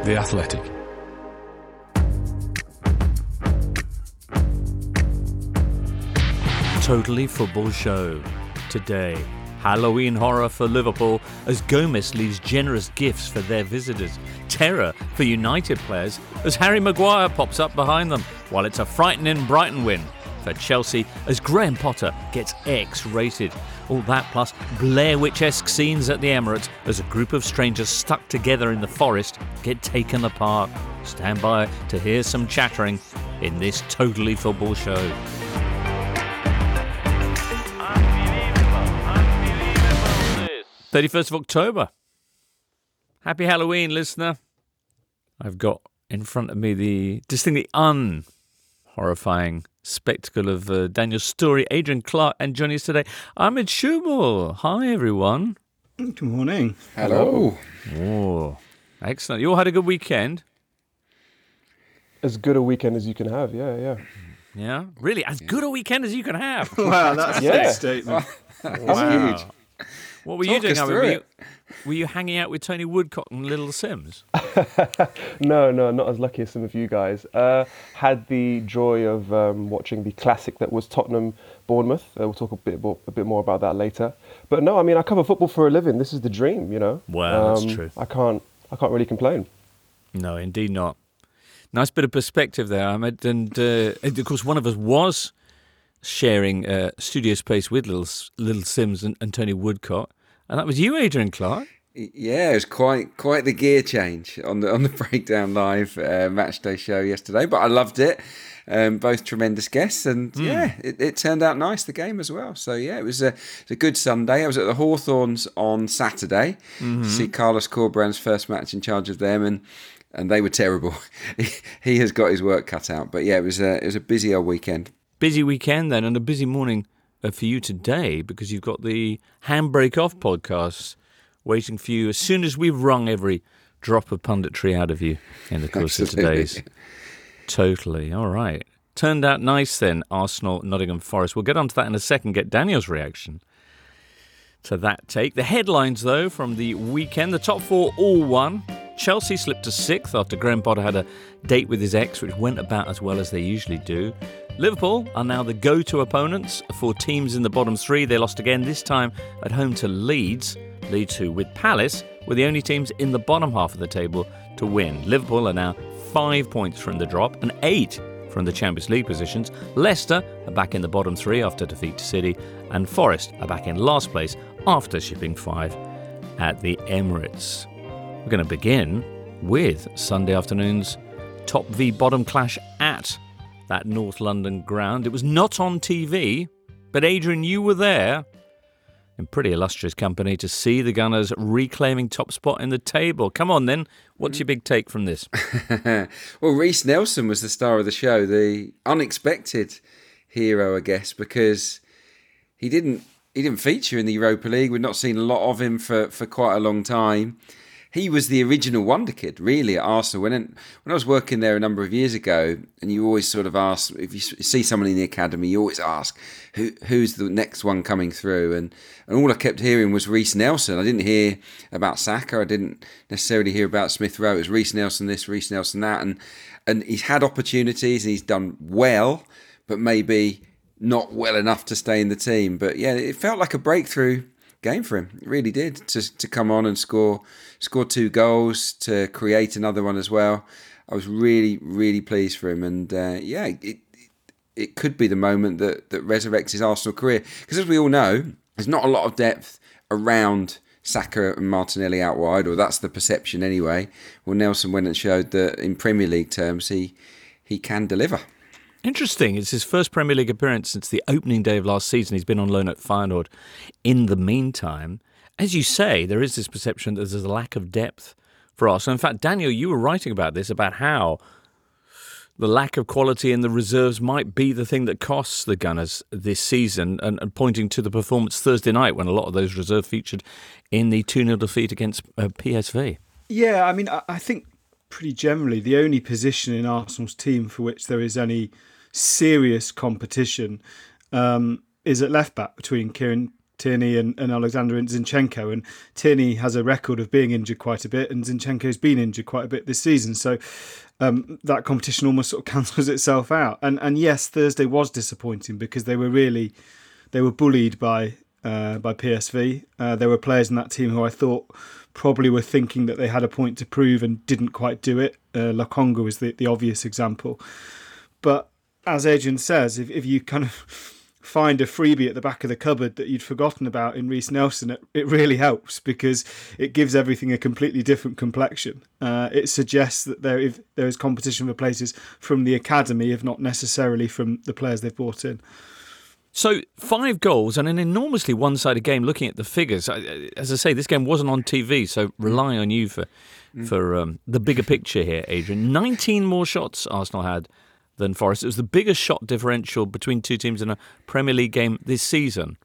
The Athletic. Totally Football Show. Today, Halloween horror for Liverpool as Gomez leaves generous gifts for their visitors. Terror for United players as Harry Maguire pops up behind them, while it's a frightening Brighton win for Chelsea as Graham Potter gets X-rated. All that plus Blair Witch-esque scenes at the Emirates as a group of strangers stuck together in the forest get taken apart. Stand by to hear some chattering in this Totally Football Show. 31st of October. Happy Halloween, listener. I've got in front of me the distinctly horrifying spectacle of Daniel Storey, Adrian Clark, and joining us today, Ahmed Shumul. Hi, everyone. Good morning. Hello. Oh, excellent. You all had a good weekend? As good a weekend as you can have, yeah. Yeah? Really? As good a weekend as you can have? Wow, that's a big statement. Wow. Huge. What were you doing, us Ahmed? through Were you hanging out with Tony Woodcock and Little Sims? No, not as lucky as some of you guys. Had the joy of watching the classic that was Tottenham-Bournemouth. We'll talk a bit more about that later. But no, I mean, I cover football for a living. This is the dream, you know. Well, that's true. I can't really complain. No, indeed not. Nice bit of perspective there, Ahmed. And of course, one of us was sharing studio space with Little Sims and Tony Woodcock, and that was you, Adrian Clark. Yeah, it was quite the gear change on the Breakdown Live match day show yesterday, but I loved it. Both tremendous guests, and it turned out nice, the game as well. So yeah, it was a good Sunday. I was at the Hawthorns on Saturday to see Carlos Corberán's first match in charge of them, and they were terrible. He has got his work cut out, but yeah, it was a busy old weekend. Busy weekend then, and a busy morning for you today, because you've got the Handbrake Off podcast waiting for you as soon as we've wrung every drop of punditry out of you in the course of today's. Totally. All right. Turned out nice then, Arsenal, Nottingham Forest. We'll get onto that in a second, get Daniel's reaction to that take. The headlines, though, from the weekend. The top four all won. Chelsea slipped to 6th after Graham Potter had a date with his ex, which went about as well as they usually do. Liverpool are now the go-to opponents for teams in the bottom three. They lost again, this time at home to Leeds. Leeds, who with Palace were the only teams in the bottom half of the table to win. Liverpool are now 5 points from the drop and 8 from the Champions League positions. Leicester are back in the bottom three after defeat to City, and Forest are back in last place after shipping 5 at the Emirates. We're going to begin with Sunday afternoon's top v bottom clash at that North London ground. It was not on TV, but Adrian, you were there in pretty illustrious company to see the Gunners reclaiming top spot in the table. Come on then, what's your big take from this? Well, Reiss Nelson was the star of the show, the unexpected hero, I guess, because he didn't feature in the Europa League. We'd not seen a lot of him for quite a long time. He was the original wonder kid, really, at Arsenal. When I was working there a number of years ago, and you always sort of ask, if you see someone in the academy, you always ask, who's the next one coming through? And all I kept hearing was Reiss Nelson. I didn't hear about Saka. I didn't necessarily hear about Smith Rowe. It was Reiss Nelson this, Reiss Nelson that. And he's had opportunities, and he's done well, but maybe not well enough to stay in the team. But yeah, it felt like a breakthrough game for him. It really did, to come on and score 2 goals, to create another one as well. I was really, really pleased for him, and it could be the moment that resurrects his Arsenal career, because as we all know, there's not a lot of depth around Saka and Martinelli out wide, or that's the perception anyway. Well, Nelson went and showed that in Premier League terms he can deliver. Interesting. It's his first Premier League appearance since the opening day of last season. He's been on loan at Feyenoord in the meantime. As you say, there is this perception that there's a lack of depth for Arsenal. In fact, Daniel, you were writing about this, about how the lack of quality in the reserves might be the thing that costs the Gunners this season, and pointing to the performance Thursday night when a lot of those reserves featured in the 2-0 defeat against PSV. Yeah, I mean, I think pretty generally the only position in Arsenal's team for which there is any serious competition is at left back between Kieran Tierney and Alexander Zinchenko, and Tierney has a record of being injured quite a bit, and Zinchenko's been injured quite a bit this season, so that competition almost sort of cancels itself out. And yes, Thursday was disappointing because they were bullied by PSV. There were players in that team who I thought probably were thinking that they had a point to prove and didn't quite do it. Lokonga was the obvious example. But as Adrian says, if you kind of find a freebie at the back of the cupboard that you'd forgotten about in Reiss Nelson, it really helps because it gives everything a completely different complexion. It suggests that there is competition for places from the academy, if not necessarily from the players they've brought in. So 5 goals and an enormously one-sided game. Looking at the figures, as I say, this game wasn't on TV, so relying on you for the bigger picture here, Adrian. 19 more shots Arsenal had than Forest. It was the biggest shot differential between two teams in a Premier League game this season.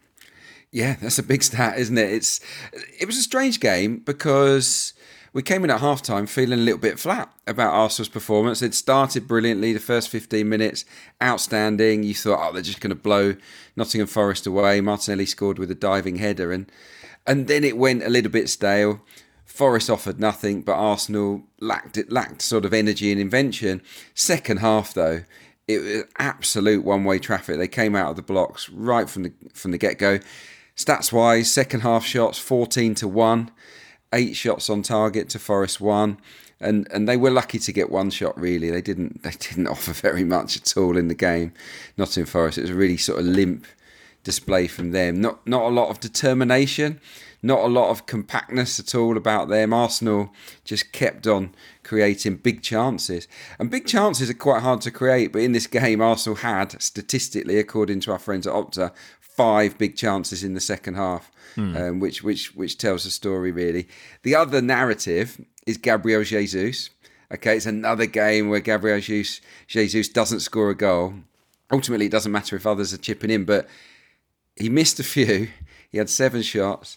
Yeah, that's a big stat, isn't it? It was a strange game because we came in at half-time feeling a little bit flat about Arsenal's performance. They'd started brilliantly, the first 15 minutes, outstanding. You thought, they're just going to blow Nottingham Forest away. Martinelli scored with a diving header, and then it went a little bit stale. Forest offered nothing, but Arsenal lacked sort of energy and invention. Second half, though, it was absolute one-way traffic. They came out of the blocks right from the get-go. Stats-wise, second half shots 14-1, 8 shots on target to Forest 1, and they were lucky to get one shot. Really, they didn't offer very much at all in the game. Nottingham Forest, it was a really sort of limp display from them. Not a lot of determination. Not a lot of compactness at all about them. Arsenal just kept on creating big chances. And big chances are quite hard to create, but in this game, Arsenal had, statistically, according to our friends at Opta, 5 big chances in the second half, which tells the story, really. The other narrative is Gabriel Jesus. Okay, it's another game where Gabriel Jesus doesn't score a goal. Ultimately, it doesn't matter if others are chipping in, but he missed a few. He had 7 shots.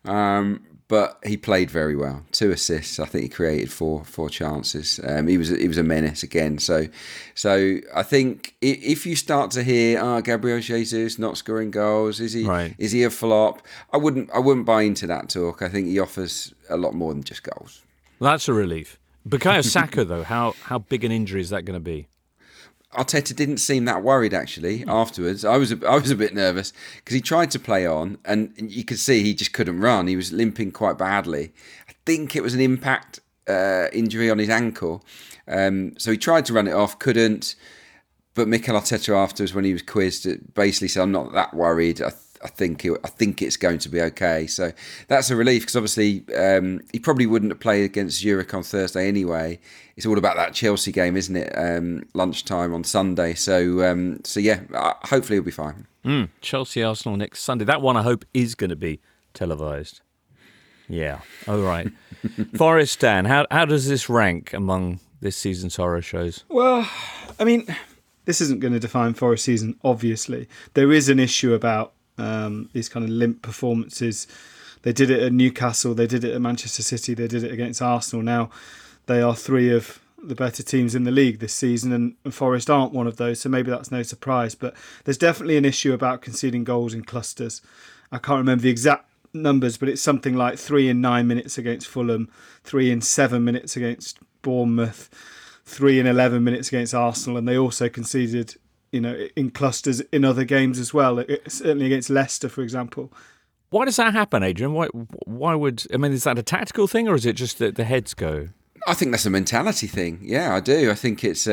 But he played very well. 2 assists. I think he created four chances. He was a menace again. So I think if you start to hear, Gabriel Jesus not scoring goals, is he a flop? I wouldn't buy into that talk. I think he offers a lot more than just goals. Well, that's a relief. Bukayo Saka, though, how big an injury is that going to be? Arteta didn't seem that worried, actually, afterwards. I was a bit nervous because he tried to play on and you could see he just couldn't run. He was limping quite badly. I think it was an impact injury on his ankle. So he tried to run it off, couldn't. But Mikel Arteta afterwards, when he was quizzed, basically said, I'm not that worried. I think it's going to be okay. So that's a relief because obviously he probably wouldn't have played against Zurich on Thursday anyway. It's all about that Chelsea game, isn't it? Lunchtime on Sunday. So yeah, hopefully he'll be fine. Chelsea Arsenal next Sunday. That one I hope is going to be televised. Yeah. All right. Forest, Dan, how does this rank among this season's horror shows? Well, I mean, this isn't going to define Forest season, obviously. There is an issue about these kind of limp performances. They did it at Newcastle, they did it at Manchester City, they did it against Arsenal. Now they are 3 of the better teams in the league this season, and Forest aren't one of those, so maybe that's no surprise. But there's definitely an issue about conceding goals in clusters. I can't remember the exact numbers, but it's something like 3 in 9 minutes against Fulham, 3 in 7 minutes against Bournemouth, 3 in 11 minutes against Arsenal, and they also conceded, in clusters in other games as well, certainly against Leicester, for example. Why does that happen, Adrian? Why is that a tactical thing, or is it just that the heads go? I think that's a mentality thing. Yeah, I do. I think it's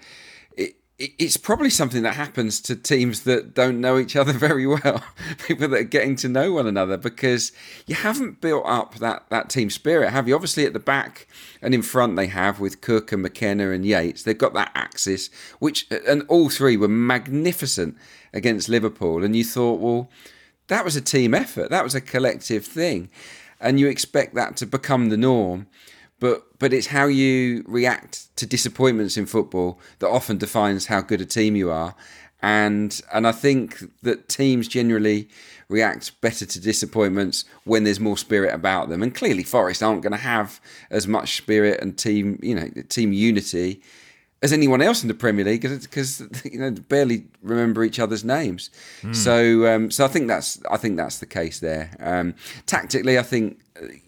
probably something that happens to teams that don't know each other very well, people that are getting to know one another, because you haven't built up that team spirit, have you? Obviously at the back and in front they have, with Cook and McKenna and Yates, they've got that axis, and all 3 were magnificent against Liverpool, and you thought, well, that was a team effort, that was a collective thing, and you expect that to become the norm. But it's how you react to disappointments in football that often defines how good a team you are. And I think that teams generally react better to disappointments when there's more spirit about them. And clearly Forest aren't going to have as much spirit and team unity as anyone else in the Premier League because barely remember each other's names. So I think that's the case there. Tactically, I think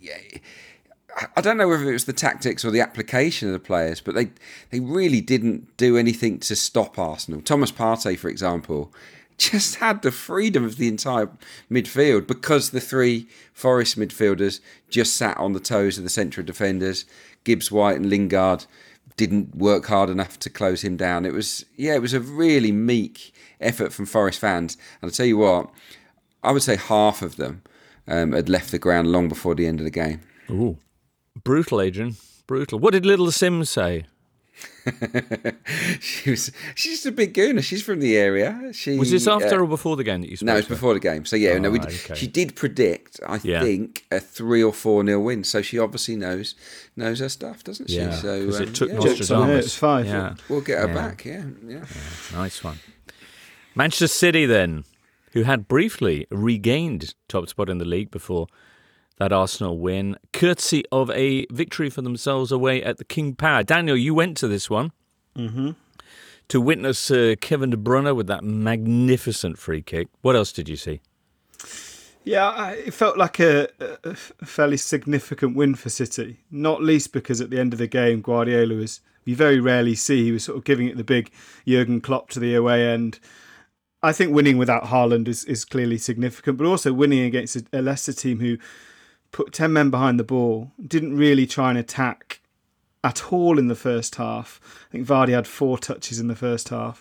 I don't know whether it was the tactics or the application of the players, but they really didn't do anything to stop Arsenal. Thomas Partey, for example, just had the freedom of the entire midfield because the three Forest midfielders just sat on the toes of the central defenders. Gibbs White and Lingard didn't work hard enough to close him down. It was a really meek effort from Forest fans. And I'll tell you what, I would say half of them had left the ground long before the end of the game. Ooh. Brutal, Adrian. Brutal. What did Little Sim say? She's just a big gooner. She's from the area. Was this after or before the game that you spoke? No, it's before the game. So okay. She did predict, I think, a 3 or 4-0 win. So she obviously knows her stuff, doesn't she? Yeah, so it took It's Nostradamus. 5. Yeah. We'll get her back. Yeah. Nice one. Manchester City then, who had briefly regained top spot in the league before that Arsenal win, courtesy of a victory for themselves away at the King Power. Daniel, you went to this one to witness Kevin De Bruyne with that magnificent free kick. What else did you see? Yeah, it felt like a fairly significant win for City, not least because at the end of the game, Guardiola was, you very rarely see, he was sort of giving it the big Jurgen Klopp to the away end. I think winning without Haaland is clearly significant, but also winning against a Leicester team who put 10 men behind the ball, didn't really try and attack at all in the first half. I think Vardy had 4 touches in the first half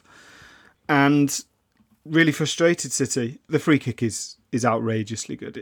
and really frustrated City. The free kick is outrageously good.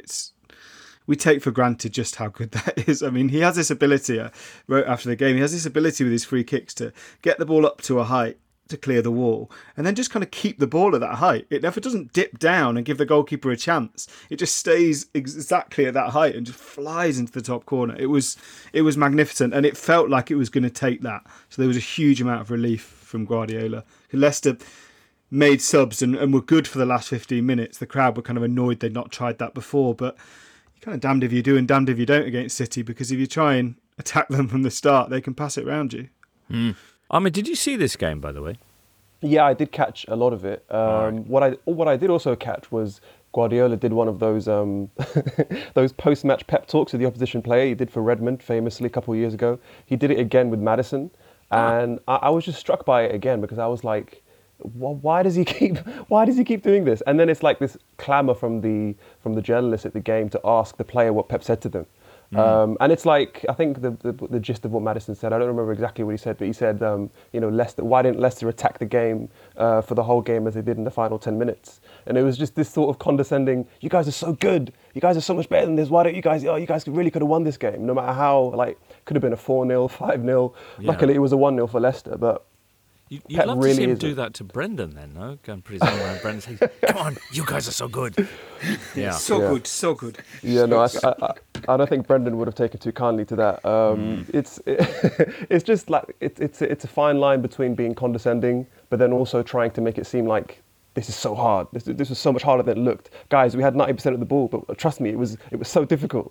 We take for granted just how good that is. I mean, he has this ability, I wrote after the game, he has this ability with his free kicks to get the ball up to a height to clear the wall and then just kind of keep the ball at that height. It never doesn't dip down and give the goalkeeper a chance. It just stays exactly at that height and just flies into the top corner. It was magnificent and it felt like it was going to take that. So there was a huge amount of relief from Guardiola. Leicester made subs and were good for the last 15 minutes. The crowd were kind of annoyed they'd not tried that before, but you're kind of damned if you do and damned if you don't against City, because if you try and attack them from the start, they can pass it around you. Ahmed, did you see this game, by the way? Yeah, I did catch a lot of it. What I did also catch was Guardiola did one of those those post-match pep talks with the opposition player. He did for Redmond famously a couple of years ago. He did it again with Maddison, and I was just struck by it again because I was like, why does he keep doing this? And then it's like this clamour from the journalists at the game to ask the player what Pep said to them. And it's like, I think the gist of what Maddison said, I don't remember exactly what he said, but he said, Leicester, why didn't Leicester attack the game for the whole game as they did in the final 10 minutes? And it was just this sort of condescending, you guys are so good, you guys are so much better than this, why don't you guys really could have won this game, no matter how, could have been a 4-0, 5-0. Yeah. Luckily it was a 1-0 for Leicester, but You'd love to see him do that to Brendan then, no? Go and put his arm around Brendan and say, come on, you guys are so good. Yeah. So good. Yeah, no, I don't think Brendan would have taken too kindly to that. It's just like, it's a fine line between being condescending, but then also trying to make it seem like this is so hard. This was so much harder than it looked. Guys, we had 90% of the ball, but trust me, it was so difficult.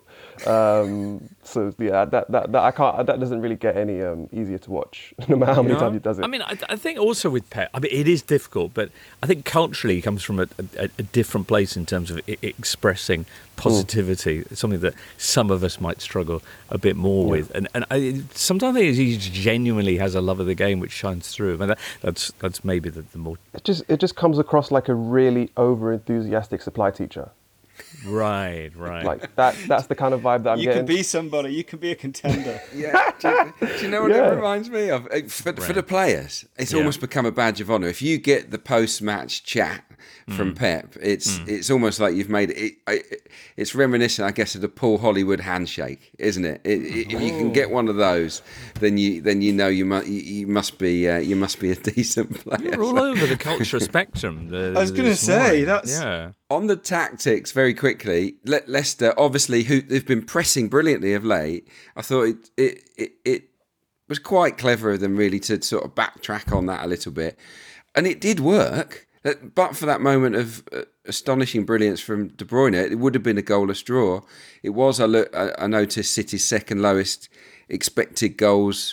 So yeah, that doesn't really get any easier to watch, no matter how many times he does it. I mean, I think also with Pep, I mean, it is difficult, but I think culturally he comes from a different place in terms of expressing positivity. It's something that some of us might struggle a bit more with, and sometimes I think he genuinely has a love of the game which shines through. I mean, that's maybe the more. It just comes across like a really over-enthusiastic supply teacher. Right. Like that's the kind of vibe that I'm getting. You can be somebody. You can be a contender. Yeah. Do you know what it reminds me of? For the players, it's almost become a badge of honour. If you get the post-match chat from Pep, it's almost like you've made it. It's reminiscent, I guess, of the Paul Hollywood handshake, isn't it? If you can get one of those, then you know you must be a decent player. You're all over the culture spectrum. I was going to say that's. On the tactics, very quickly, Leicester, obviously, they've been pressing brilliantly of late. I thought it was quite clever of them, really, to sort of backtrack on that a little bit. And it did work. But for that moment of astonishing brilliance from De Bruyne, it would have been a goalless draw. It was, I noticed, City's second lowest expected goals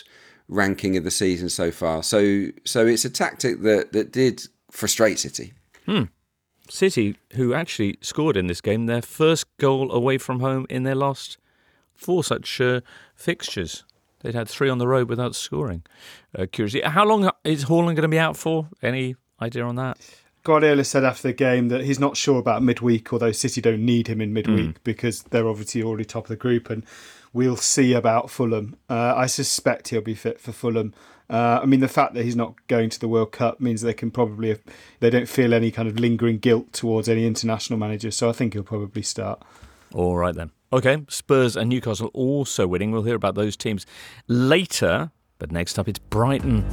ranking of the season so far. So it's a tactic that did frustrate City. City, who actually scored in this game, their first goal away from home in their last 4 such fixtures. They'd had 3 on the road without scoring. Curiously, how long is Haaland going to be out for? Any idea on that? Guardiola said after the game that he's not sure about midweek, although City don't need him in midweek because they're obviously already top of the group, and we'll see about Fulham. I suspect he'll be fit for Fulham. I mean, the fact that he's not going to the World Cup means they don't feel any kind of lingering guilt towards any international manager, so I think he'll probably start. All right then. Okay, Spurs and Newcastle also winning. We'll hear about those teams later, but next up it's Brighton.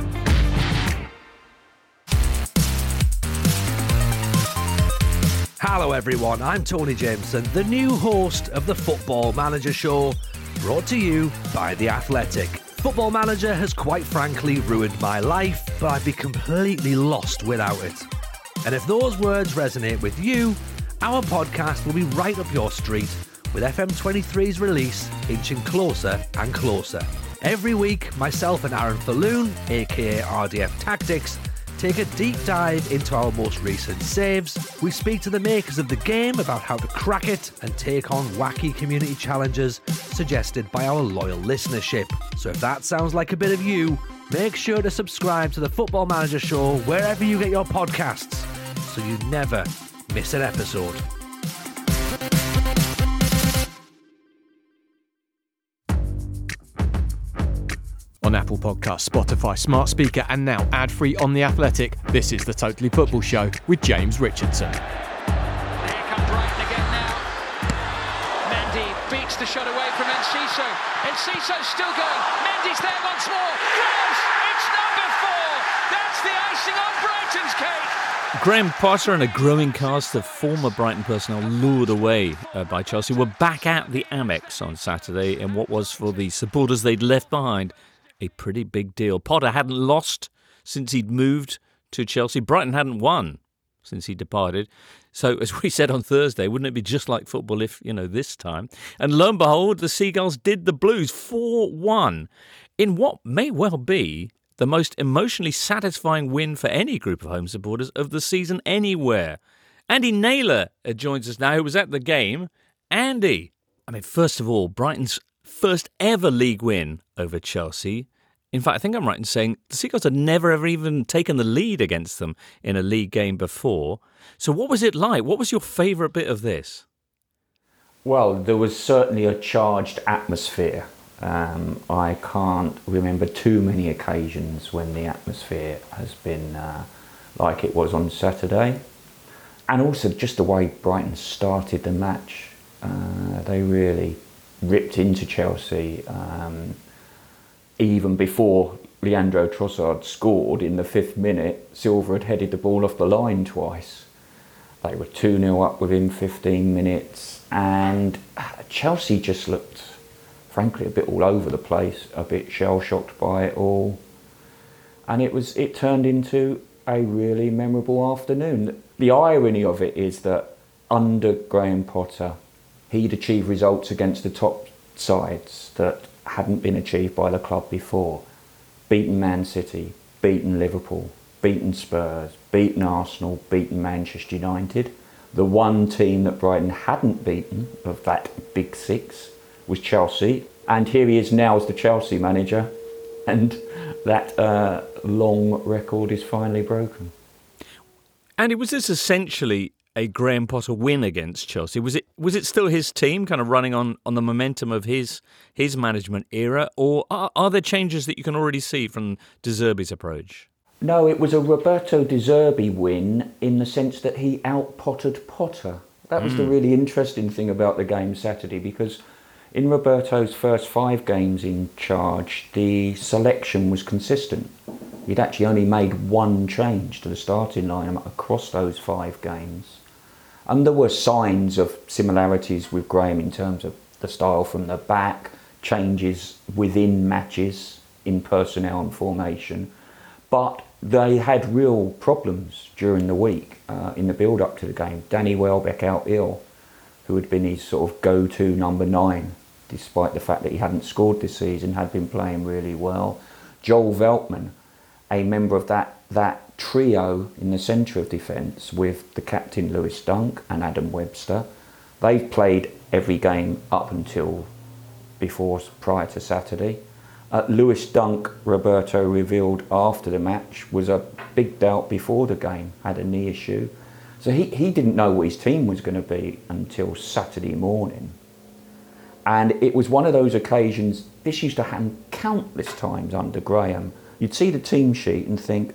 Hello everyone, I'm Tony Jameson, the new host of the Football Manager Show, brought to you by The Athletic. Football Manager has quite frankly ruined my life, but I'd be completely lost without it. And if those words resonate with you, our podcast will be right up your street, with FM23's release inching closer and closer. Every week, myself and Aaron Falloon, aka RDF Tactics, take a deep dive into our most recent saves. We speak to the makers of the game about how to crack it and take on wacky community challenges suggested by our loyal listenership. So if that sounds like a bit of you, make sure to subscribe to the Football Manager Show wherever you get your podcasts, so you never miss an episode. On Apple Podcasts, Spotify, Smart Speaker, and now ad-free on The Athletic, this is the Totally Football Show with James Richardson. Here come Brighton again now. Mendy beats the shot away from Enciso. Enciso's still going. Mendy's there once more. Yes! It's number 4! That's the icing on Brighton's cake! Graham Potter and a growing cast of former Brighton personnel lured away by Chelsea were back at the Amex on Saturday in what was, for the supporters they'd left behind, a pretty big deal. Potter hadn't lost since he'd moved to Chelsea. Brighton hadn't won since he departed. So, as we said on Thursday, wouldn't it be just like football if, this time? And lo and behold, the Seagulls did the Blues 4-1 in what may well be the most emotionally satisfying win for any group of home supporters of the season anywhere. Andy Naylor joins us now, who was at the game. Andy, first of all, Brighton's first ever league win over Chelsea. In fact, I think I'm right in saying the Seagulls had never ever even taken the lead against them in a league game before. So what was it like? What was your favourite bit of this? Well, there was certainly a charged atmosphere. I can't remember too many occasions when the atmosphere has been like it was on Saturday. And also just the way Brighton started the match. They really ripped into Chelsea even before Leandro Trossard scored in the 5th minute. Silva had headed the ball off the line twice. They were 2-0 up within 15 minutes, and Chelsea just looked, frankly, a bit all over the place, a bit shell-shocked by it all. And it turned into a really memorable afternoon. The irony of it is that under Graham Potter, he'd achieved results against the top sides that hadn't been achieved by the club before. Beaten Man City, beaten Liverpool, beaten Spurs, beaten Arsenal, beaten Manchester United. The one team that Brighton hadn't beaten of that big 6 was Chelsea. And here he is now as the Chelsea manager, and that long record is finally broken. Andy, was this essentially a Graham Potter win against Chelsea? Was it still his team kind of running on the momentum of his management era, or are there changes that you can already see from De Zerbi's approach? No, it was a Roberto De Zerbi win in the sense that he out-Pottered Potter. That was the really interesting thing about the game Saturday, because in Roberto's first 5 games in charge, the selection was consistent. He'd actually only made 1 change to the starting lineup across those 5 games. And there were signs of similarities with Graham in terms of the style from the back, changes within matches in personnel and formation. But they had real problems during the week in the build-up to the game. Danny Welbeck out ill, who had been his sort of go-to number 9, despite the fact that he hadn't scored this season, had been playing really well. Joel Veltman, a member of that trio in the centre of defence with the captain Lewis Dunk and Adam Webster. They've played every game up until prior to Saturday. Lewis Dunk, Roberto revealed after the match, was a big doubt before the game, had a knee issue. So he didn't know what his team was going to be until Saturday morning. And it was one of those occasions, this used to happen countless times under Graham. You'd see the team sheet and think,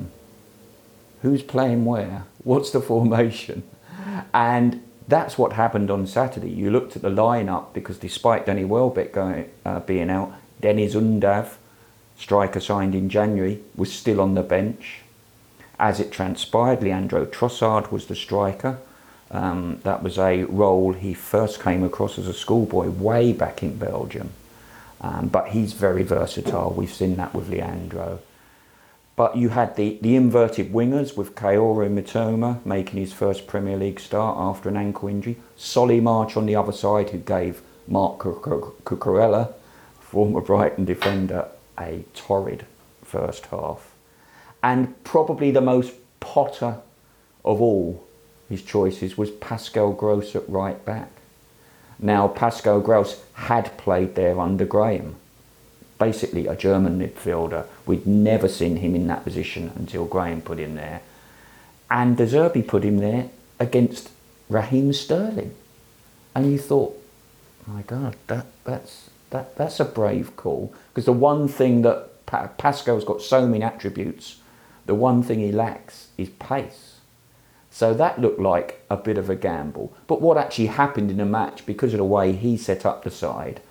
who's playing where? What's the formation? And that's what happened on Saturday. You looked at the lineup because despite Danny Welbeck being out, Deniz Undav, striker signed in January, was still on the bench. As it transpired, Leandro Trossard was the striker. That was a role he first came across as a schoolboy way back in Belgium. But he's very versatile. We've seen that with Leandro. But you had the inverted wingers with Kaoru Mitoma making his first Premier League start after an ankle injury. Solly March on the other side, who gave Mark Cucurella, former Brighton defender, a torrid first half. And probably the most Potter of all his choices was Pascal Gross at right back. Now, Pascal Gross had played there under Graham, basically a German midfielder. We'd never seen him in that position until Graham put him there. And De Zerbi put him there against Raheem Sterling. And you thought, my God, that's a brave call. Because the one thing that Pascal's got so many attributes, the one thing he lacks is pace. So that looked like a bit of a gamble. But what actually happened in the match, because of the way he set up the side,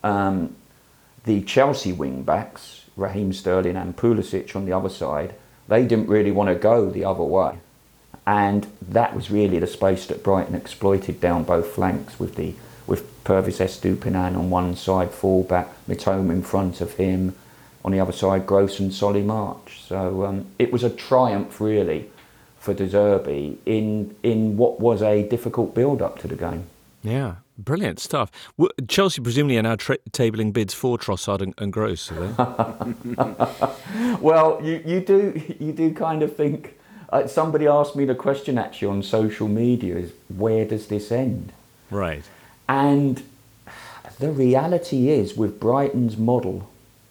the Chelsea wing-backs, Raheem Sterling and Pulisic on the other side, they didn't really want to go the other way. And that was really the space that Brighton exploited down both flanks with Pervis Estupiñán on one side, full-back, Mitoma in front of him, on the other side, Gross and Solly March. So it was a triumph, really, for De Zerbi in what was a difficult build-up to the game. Yeah, brilliant stuff. Chelsea presumably are now tabling bids for Trossard and Gross, are they? Well, you do kind of think. Somebody asked me the question actually on social media: is where does this end? Right. And the reality is, with Brighton's model,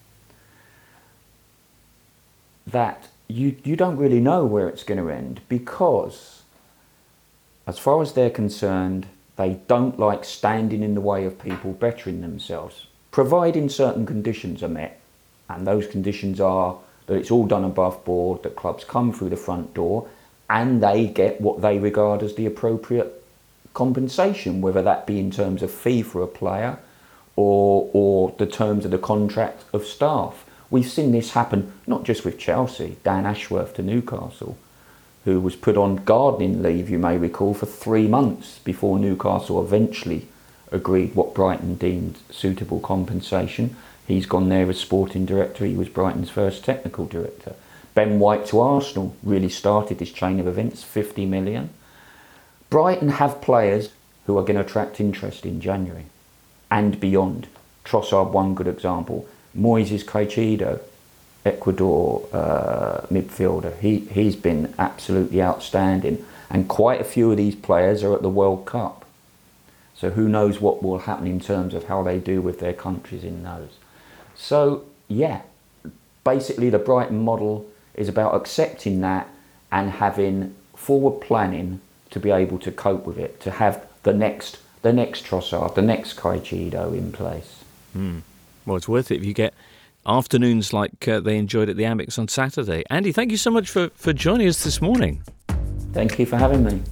that you don't really know where it's going to end, because as far as they're concerned, they don't like standing in the way of people bettering themselves, providing certain conditions are met. And those conditions are that it's all done above board, that clubs come through the front door and they get what they regard as the appropriate compensation, whether that be in terms of fee for a player or the terms of the contract of staff. We've seen this happen not just with Chelsea, Dan Ashworth to Newcastle, who was put on gardening leave, you may recall, for 3 months before Newcastle eventually agreed what Brighton deemed suitable compensation. He's gone there as sporting director. He was Brighton's first technical director. Ben White to Arsenal really started this chain of events, 50 million. Brighton have players who are going to attract interest in January and beyond. Trossard, one good example. Moises Caicedo, Ecuador midfielder. He's been absolutely outstanding. And quite a few of these players are at the World Cup. So who knows what will happen in terms of how they do with their countries in those. So, yeah, basically the Brighton model is about accepting that and having forward planning to be able to cope with it, to have the next Trossard, the next Caicedo in place. Well, it's worth it if you get afternoons like they enjoyed at the Amex on Saturday. Andy, thank you so much for joining us this morning. Thank you for having me.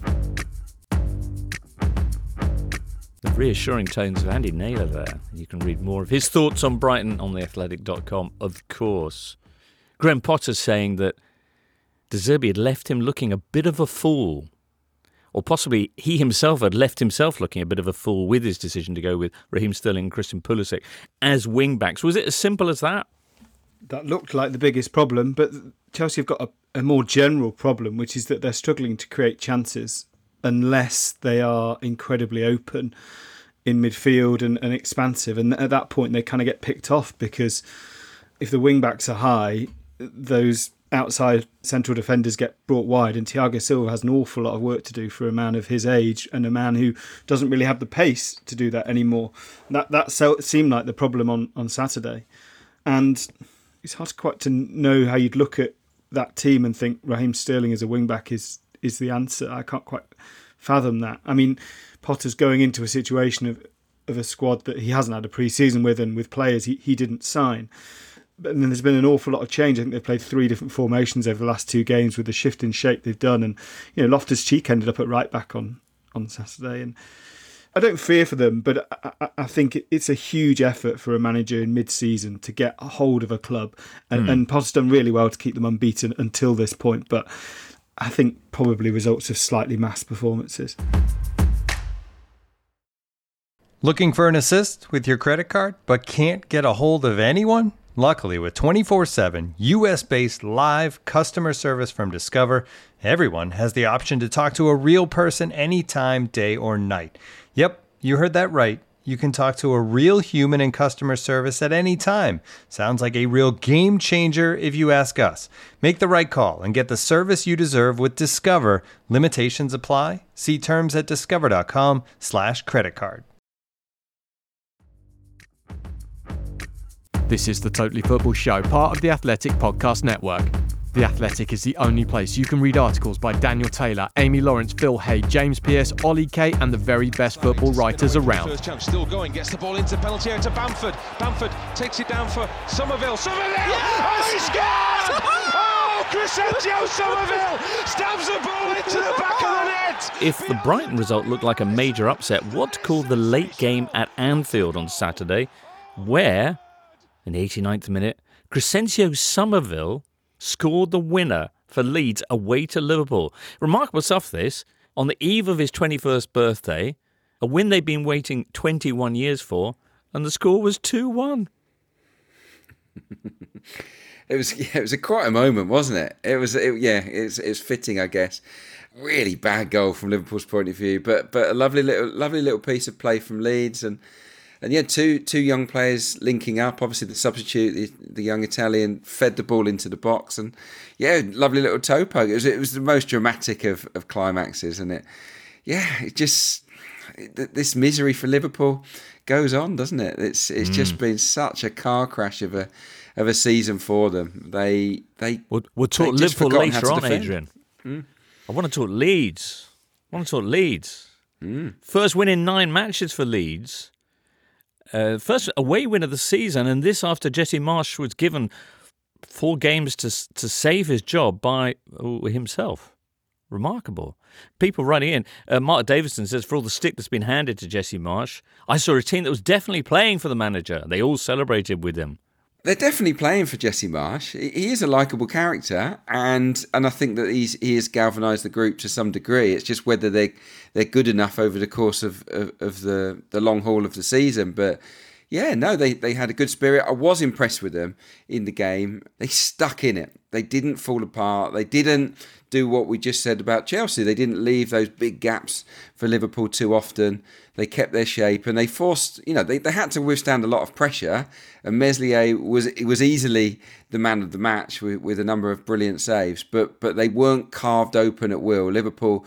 The reassuring tones of Andy Naylor there. You can read more of his thoughts on Brighton on theathletic.com, of course. Graham Potter saying that De Zerbi had left him looking a bit of a fool. Or possibly he himself had left himself looking a bit of a fool with his decision to go with Raheem Sterling and Christian Pulisic as wing-backs. Was it as simple as that? That looked like the biggest problem, but Chelsea have got a more general problem, which is that they're struggling to create chances unless they are incredibly open in midfield and expansive. And at that point, they kind of get picked off because if the wing backs are high, those outside central defenders get brought wide, and Thiago Silva has an awful lot of work to do for a man of his age and a man who doesn't really have the pace to do that anymore. That seemed like the problem on Saturday, and it's hard quite to know how you'd look at that team and think Raheem Sterling as a wing back is the answer. I can't quite fathom that. I mean, Potter's going into a situation of a squad that he hasn't had a pre-season with, and with players he didn't sign. But then there's been an awful lot of change. I think they've played 3 different formations over the last 2 games with the shift in shape they've done. And Loftus-Cheek ended up at right back on Saturday. And I don't fear for them, but I think it's a huge effort for a manager in mid-season to get a hold of a club. And Potter's done really well to keep them unbeaten until this point. But I think probably results of slightly mass performances. Looking for an assist with your credit card, but can't get a hold of anyone? Luckily, with 24/7 US-based live customer service from Discover, everyone has the option to talk to a real person anytime, day or night. Yep, you heard that right. You can talk to a real human in customer service at any time. Sounds like a real game changer if you ask us. Make the right call and get the service you deserve with Discover. Limitations apply. See terms at discover.com/creditcard. This is the Totally Football Show, part of the Athletic Podcast Network. The Athletic is the only place you can read articles by Daniel Taylor, Amy Lawrence, Phil Hay, James Pearce, Ollie Kay, and the very best football writers around. First chance, still going, gets the ball into penalty area to Bamford. Bamford takes it down for Somerville. Somerville! Yeah! Oh, he scored! Oh, Crescencio Somerville stabs the ball into the back of the net! If the Brighton result looked like a major upset, what to call the late game at Anfield on Saturday, where, in the 89th minute, Crescencio Somerville scored the winner for Leeds away to Liverpool. Remarkable stuff, this. On the eve of his 21st birthday, a win they'd been waiting 21 years for, and the score was 2-1. It was quite a moment, wasn't it? It was fitting, I guess. Really bad goal from Liverpool's point of view, but a lovely little piece of play from Leeds, and yeah, two young players linking up. Obviously, the substitute, the young Italian, fed the ball into the box, and yeah, lovely little toe poke. It was the most dramatic of climaxes, and this misery for Liverpool goes on, doesn't it? It's just been such a car crash of a season for them. We'll talk Liverpool later on, Adrian. I want to talk Leeds. First win in 9 matches for Leeds. First away win of the season, and this after Jesse Marsch was given 4 games to save his job by himself. Remarkable. People writing in. Mark Davison says, for all the stick that's been handed to Jesse Marsch, I saw a team that was definitely playing for the manager. They all celebrated with him. They're definitely playing for Jesse Marsch. He is a likeable character, and I think that he has galvanised the group to some degree. It's just whether they're good enough over the course of the long haul of the season. But yeah, no, they had a good spirit. I was impressed with them in the game. They stuck in it. They didn't fall apart. They didn't do what we just said about Chelsea. They didn't leave those big gaps for Liverpool too often. They kept their shape, and they forced, they had to withstand a lot of pressure. And Meslier was easily the man of the match with a number of brilliant saves, but they weren't carved open at will. Liverpool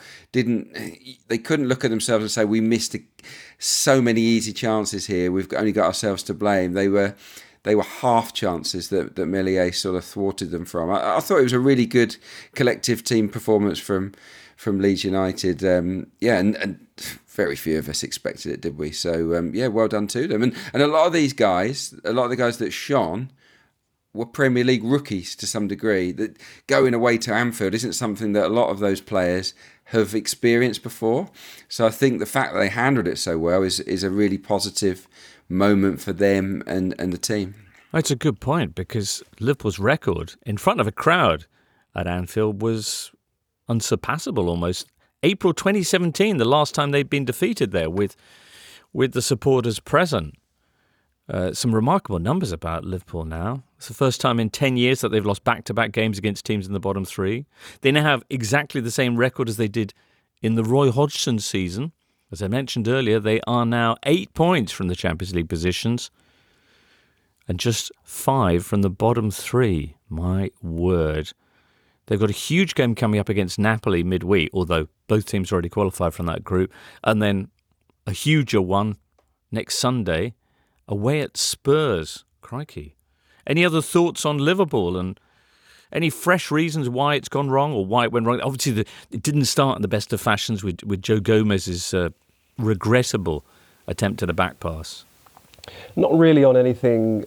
they couldn't look at themselves and say, we missed so many easy chances here. We've only got ourselves to blame. They were half chances that Meslier sort of thwarted them from. I thought it was a really good collective team performance from Leeds United. And very few of us expected it, did we? So, well done to them. And a lot of the guys that shone were Premier League rookies to some degree. That going away to Anfield isn't something that a lot of those players have experienced before. So I think the fact that they handled it so well is a really positive moment for them and the team. That's a good point, because Liverpool's record in front of a crowd at Anfield was unsurpassable almost. April 2017, the last time they'd been defeated there with the supporters present. Some remarkable numbers about Liverpool now. It's the first time in 10 years that they've lost back-to-back games against teams in the bottom 3. They now have exactly the same record as they did in the Roy Hodgson season. As I mentioned earlier, they are now 8 points from the Champions League positions. and just 5 from the bottom 3. My word. They've got a huge game coming up against Napoli midweek, although both teams already qualified from that group. And then a huger one next Sunday away at Spurs. Crikey. Any other thoughts on Liverpool and any fresh reasons why it's gone wrong or why it went wrong? Obviously, it didn't start in the best of fashions with Joe Gomez's regrettable attempt at a back pass. Not really on anything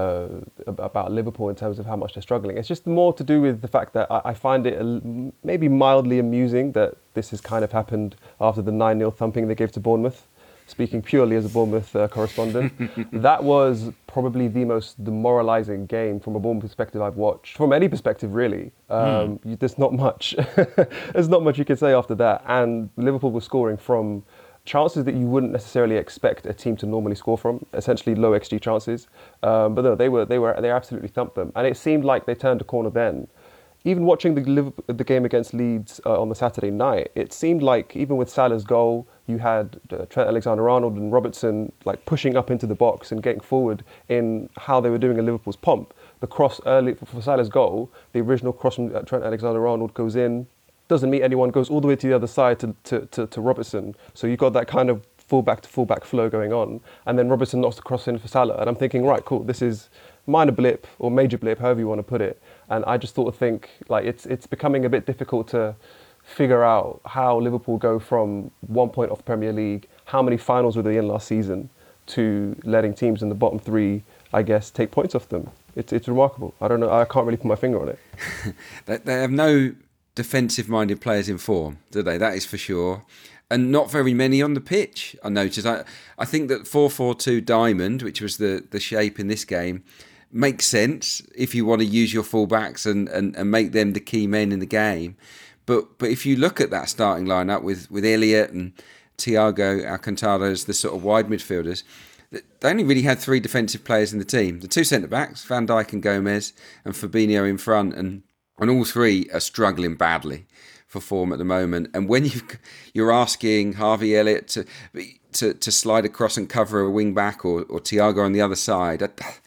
about Liverpool in terms of how much they're struggling. It's just more to do with the fact that I find it maybe mildly amusing that this has kind of happened after the 9-0 thumping they gave to Bournemouth. Speaking purely as a Bournemouth correspondent, that was probably the most demoralising game from a Bournemouth perspective I've watched. From any perspective, really. There's not much. There's not much you can say after that. And Liverpool was scoring from chances that you wouldn't necessarily expect a team to normally score from, essentially low XG chances. But no, they absolutely thumped them. And it seemed like they turned a corner then. Even watching the game against Leeds on the Saturday night, it seemed like even with Salah's goal, you had Trent Alexander-Arnold and Robertson like pushing up into the box and getting forward in how they were doing in Liverpool's pomp. The cross early for Salah's goal, the original cross from Trent Alexander-Arnold goes in, doesn't meet anyone, goes all the way to the other side to Robertson. So you've got that kind of fullback to fullback flow going on. And then Robertson knocks the cross in for Salah. And I'm thinking, right, cool, this is minor blip or major blip, however you want to put it. And I just think like it's becoming a bit difficult to figure out how Liverpool go from 1 point off Premier League, how many finals were they in last season, to letting teams in the bottom 3, I guess, take points off them. It's remarkable. I don't know. I can't really put my finger on it. They have no defensive-minded players in form, do they? That is for sure. And not very many on the pitch, I noticed. I think that 4-4-2 diamond, which was the shape in this game, makes sense if you want to use your fullbacks and make them the key men in the game. But if you look at that starting lineup with Elliott and Thiago Alcantara as the sort of wide midfielders, they only really had 3 defensive players in the team. The 2 centre-backs, Van Dijk and Gomez, and Fabinho in front, and all 3 are struggling badly for form at the moment. And when you're asking Harvey Elliott to slide across and cover a wing back or Thiago on the other side,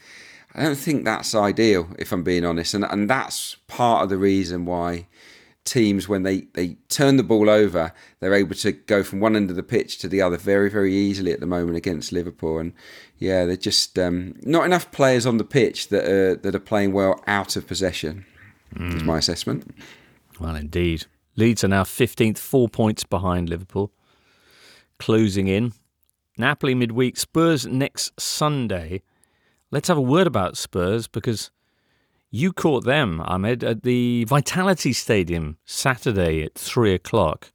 I don't think that's ideal, if I'm being honest. And that's part of the reason why teams, when they turn the ball over, they're able to go from one end of the pitch to the other very, very easily at the moment against Liverpool. And yeah, they're just not enough players on the pitch that are playing well out of possession, is my assessment. Well, indeed. Leeds are now 15th, 4 points behind Liverpool, closing in. Napoli midweek, Spurs next Sunday. Let's have a word about Spurs, because you caught them, Ahmed, at the Vitality Stadium Saturday at 3:00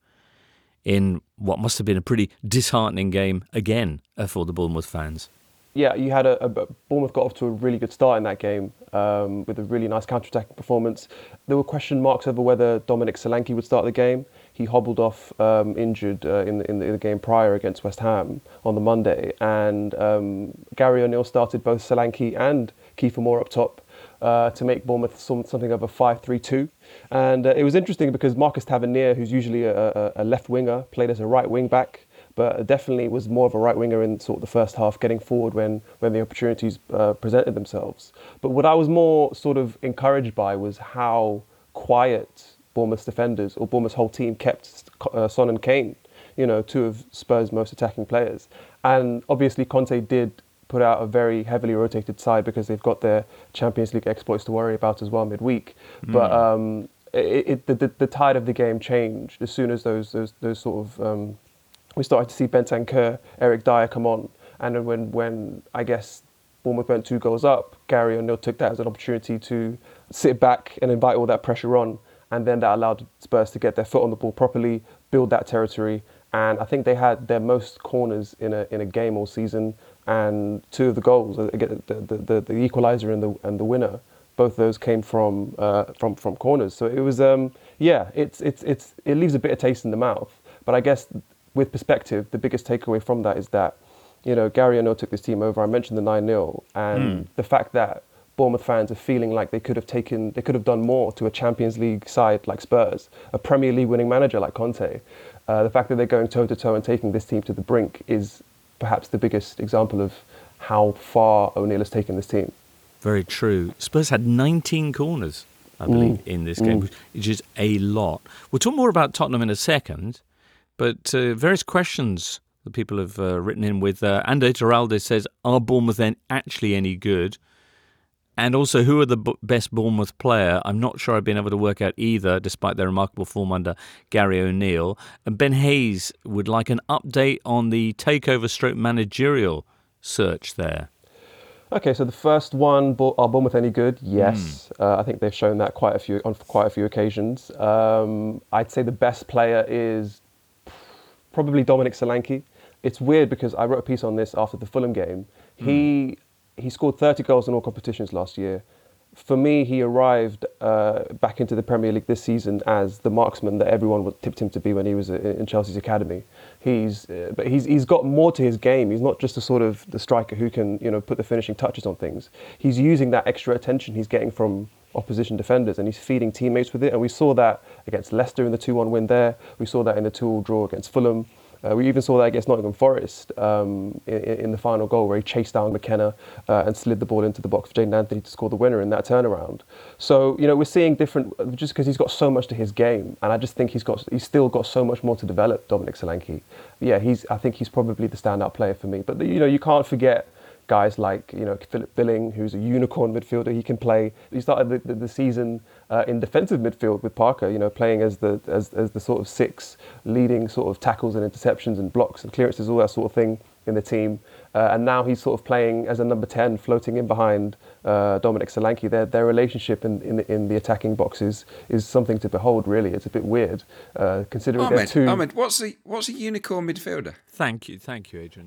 in what must have been a pretty disheartening game again for the Bournemouth fans. Yeah, you had Bournemouth got off to a really good start in that game with a really nice counter-attacking performance. There were question marks over whether Dominic Solanke would start the game. He hobbled off injured in the game prior against West Ham on the Monday, and Gary O'Neill started both Solanke and Kiefer Moore up top to make Bournemouth something of a 5-3-2. And it was interesting because Marcus Tavernier, who's usually a left winger, played as a right wing back, but definitely was more of a right winger in sort of the first half, getting forward when the opportunities presented themselves. But what I was more sort of encouraged by was how quiet Bournemouth's defenders, or Bournemouth's whole team, kept Son and Kane, 2 of Spurs' most attacking players. And obviously Conte did put out a very heavily rotated side because they've got their Champions League exploits to worry about as well midweek. But the tide of the game changed as soon as those sort of we started to see Bentancur, Eric Dyer come on, and then when I guess Bournemouth went 2 goals up, Gary O'Neill took that as an opportunity to sit back and invite all that pressure on, and then that allowed Spurs to get their foot on the ball properly, build that territory, and I think they had their most corners in a game all season, and 2 of the goals, the equaliser and the winner, both those came from corners. So it was it leaves a bitter taste in the mouth, but I guess with perspective, the biggest takeaway from that is that, Gary O'Neill took this team over. I mentioned the 9-0, and the fact that Bournemouth fans are feeling like they could have done more to a Champions League side like Spurs, a Premier League winning manager like Conte. The fact that they're going toe-to-toe and taking this team to the brink is perhaps the biggest example of how far O'Neill has taken this team. Very true. Spurs had 19 corners, I believe, in this game, which is a lot. We'll talk more about Tottenham in a second, but various questions that people have written in with. Ande Torralde says, are Bournemouth then actually any good? And also, who are the best Bournemouth player? I'm not sure I've been able to work out either, despite their remarkable form under Gary O'Neill. And Ben Hayes would like an update on the takeover / managerial search there. Okay, so the first one, are Bournemouth any good? Yes, I think they've shown that on quite a few occasions. I'd say the best player is probably Dominic Solanke. It's weird because I wrote a piece on this after the Fulham game. He scored 30 goals in all competitions last year. For me, he arrived back into the Premier League this season as the marksman that everyone tipped him to be when he was in Chelsea's academy. But he's got more to his game. He's not just the striker who can put the finishing touches on things. He's using that extra attention he's getting from opposition defenders, and he's feeding teammates with it. And we saw that against Leicester in the 2-1 win there. We saw that in the 2-2 draw against Fulham. We even saw that against Nottingham Forest in the final goal, where he chased down McKenna and slid the ball into the box for Jayden Anthony to score the winner in that turnaround. So, we're seeing different, just because he's got so much to his game, and I just think he's still got so much more to develop, Dominic Solanke. Yeah, I think he's probably the standout player for me. But, you can't forget guys like Philip Billing, who's a unicorn midfielder. He can play. He started the season in defensive midfield with Parker, playing as the sort of six, leading sort of tackles and interceptions and blocks and clearances, all that sort of thing in the team. And now he's sort of playing as a number 10, floating in behind Dominic Solanke. Their relationship in the attacking boxes is something to behold. Really, it's a bit weird considering they're two. Ahmed, what's a unicorn midfielder? Thank you, Adrian.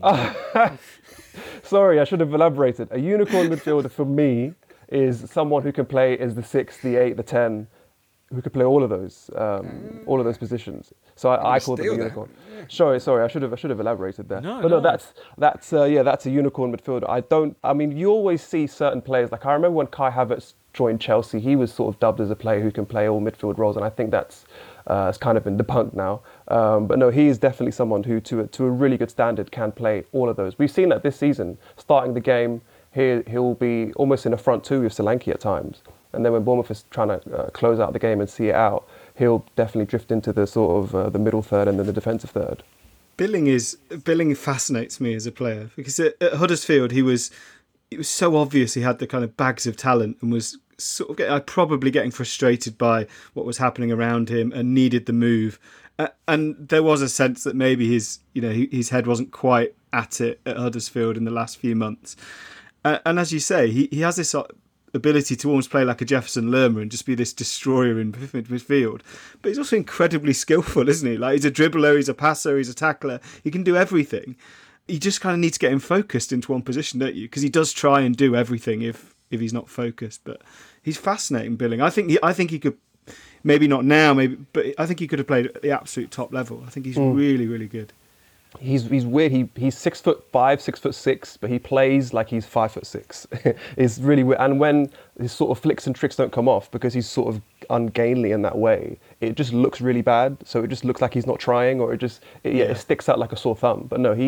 Sorry, I should have elaborated. A unicorn midfielder for me is someone who can play as the 6, the 8, the 10, who can play all of those positions. So I call them a unicorn. Yeah. Sorry, I should have elaborated there. No, that's a unicorn midfielder. You always see certain players. Like I remember when Kai Havertz joined Chelsea, he was sort of dubbed as a player who can play all midfield roles, and I think that's it's kind of been debunked now. But no, he is definitely someone who, to a really good standard, can play all of those. We've seen that this season, starting the game. He'll be almost in a front two with Solanke at times. And then when Bournemouth is trying to close out the game and see it out, he'll definitely drift into the sort of the middle third and then the defensive third. Billing fascinates me as a player because at Huddersfield it was so obvious he had the kind of bags of talent and was sort of probably getting frustrated by what was happening around him and needed the move. And there was a sense that maybe his head wasn't quite at it at Huddersfield in the last few months. And as you say, he has this ability to almost play like a Jefferson Lerma and just be this destroyer in midfield. But he's also incredibly skillful, isn't he? Like, he's a dribbler, he's a passer, he's a tackler. He can do everything. You just kind of need to get him focused into one position, don't you? Because he does try and do everything if he's not focused. But he's fascinating, Billing. I think he could, maybe not now, but I think he could have played at the absolute top level. I think he's really, really good. He's weird. He's 6'5", 6'6", but he plays like he's 5'6". It's really weird. And when his sort of flicks and tricks don't come off because he's sort of ungainly in that way, it just looks really bad. So it just looks like he's not trying, or it sticks out like a sore thumb. But no, he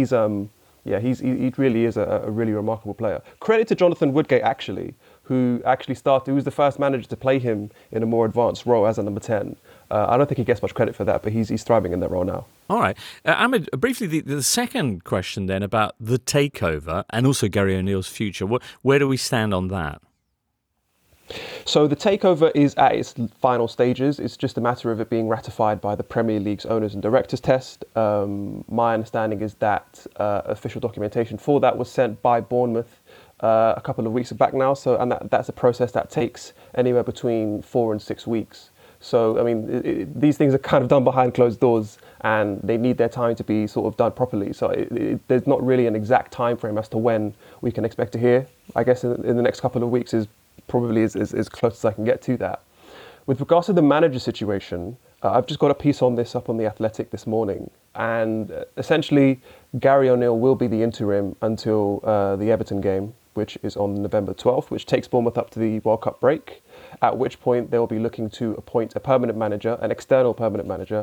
really is a really remarkable player. Credit to Jonathan Woodgate actually, who was the first manager to play him in a more advanced role as a number 10. I don't think he gets much credit for that, but he's thriving in that role now. All right. Ahmed, briefly, the second question then about the takeover and also Gary O'Neill's future. Where do we stand on that? So the takeover is at its final stages. It's just a matter of it being ratified by the Premier League's owners and directors test. My understanding is that official documentation for that was sent by Bournemouth a couple of weeks back now. And that's a process that takes anywhere between 4 and 6 weeks. So, these things are kind of done behind closed doors and they need their time to be sort of done properly. So there's not really an exact time frame as to when we can expect to hear. I guess in the next couple of weeks is probably as close as I can get to that. With regards to the manager situation, I've just got a piece on this up on The Athletic this morning. And essentially, Gary O'Neill will be the interim until the Everton game, which is on November 12th, which takes Bournemouth up to the World Cup break, at which point they'll be looking to appoint a permanent manager, an external permanent manager,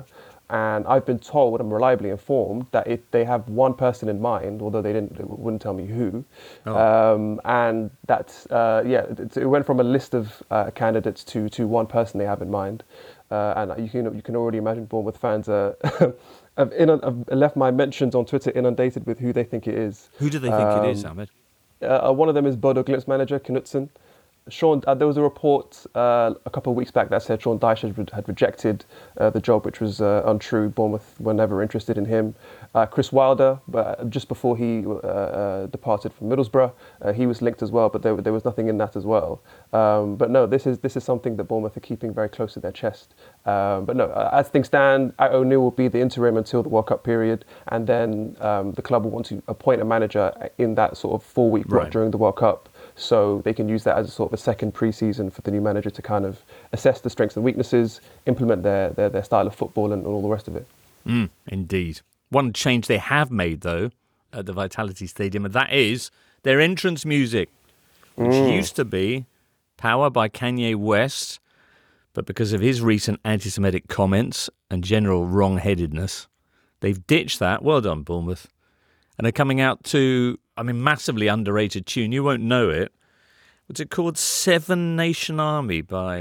And I've been told, I'm reliably informed, that they have one person in mind, although they wouldn't tell me who. And that's, it went from a list of candidates to one person they have in mind. And you can already imagine Bournemouth fans I've left my mentions on Twitter inundated with who they think it is. Who do they think it is, Ahmed? One of them is Bodo Glimt's manager, Knutsen. There was a report a couple of weeks back that said Sean Dyche had rejected the job, which was untrue. Bournemouth were never interested in him. Chris Wilder, just before he departed from Middlesbrough, he was linked as well, but there was nothing in that as well. But no, this is something that Bournemouth are keeping very close to their chest. But no, as things stand, O'Neill will be the interim until the World Cup period, and then the club will want to appoint a manager in that sort of 4-week block during the World Cup. So they can use that as a sort of a second pre-season for the new manager to kind of assess the strengths and weaknesses, implement their style of football and all the rest of it. Indeed. One change they have made, though, at the Vitality Stadium, and that is their entrance music, which used to be Power by Kanye West, but because of his recent anti-Semitic comments and general wrong-headedness, they've ditched that. Well done, Bournemouth. And they're coming out to, massively underrated tune. You won't know it. What's it called? Seven Nation Army by...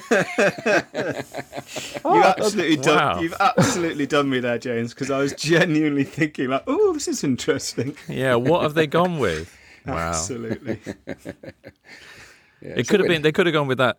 You've absolutely done me there, James, because I was genuinely thinking like, oh, this is interesting. Yeah, what have they gone with? Wow. Absolutely. It could have been. They could have gone with that.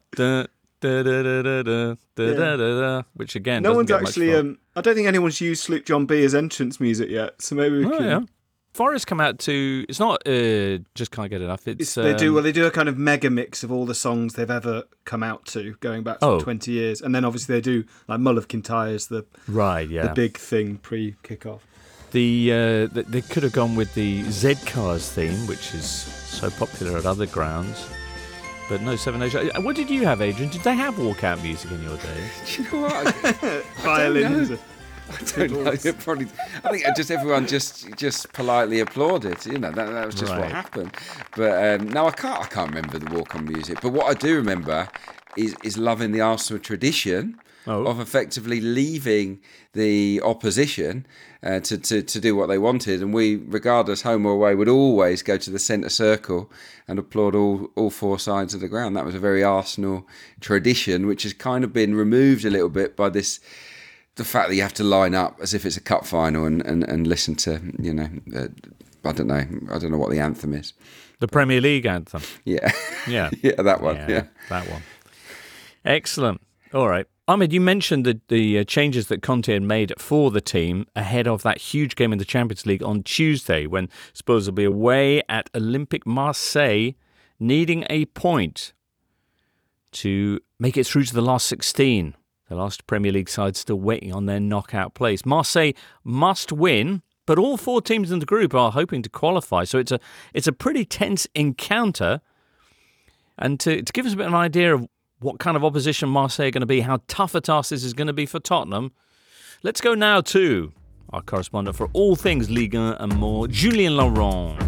Which again, no one's get actually. I don't think anyone's used Sloop John B as entrance music yet, so maybe we can. Yeah. Forest come out to. It's not just can't get enough. They do a kind of mega mix of all the songs they've ever come out to, going back to 20 years, and then obviously they do like Mull of Kintyre as the big thing pre-kickoff. They could have gone with the Z Cars theme, which is so popular at other grounds. But no, Seven Nation. What did you have, Adrian? Did they have walkout music in your day? Do you know what? Violins. I don't know. I think just everyone just politely applauded. You know, that was just what happened. But no, I can't remember the walk-on music. But what I do remember is loving the Arsenal tradition of effectively leaving the opposition to do what they wanted, and we, regardless home or away, would always go to the centre circle and applaud all four sides of the ground. That was a very Arsenal tradition, which has kind of been removed a little bit by the fact that you have to line up as if it's a cup final and listen to, I don't know what the anthem is. The Premier League anthem. Yeah. Yeah. Yeah, that one. Yeah, that one. Excellent. All right. Ahmed, you mentioned the changes that Conte had made for the team ahead of that huge game in the Champions League on Tuesday, when Spurs will be away at Olympique Marseille, needing a point to make it through to the last 16. The last Premier League side still waiting on their knockout place. Marseille must win, but all four teams in the group are hoping to qualify. So it's a pretty tense encounter. And to give us a bit of an idea of what kind of opposition Marseille are going to be, how tough a task this is going to be for Tottenham, let's go now to our correspondent for all things Ligue 1 and more, Julien Laurent.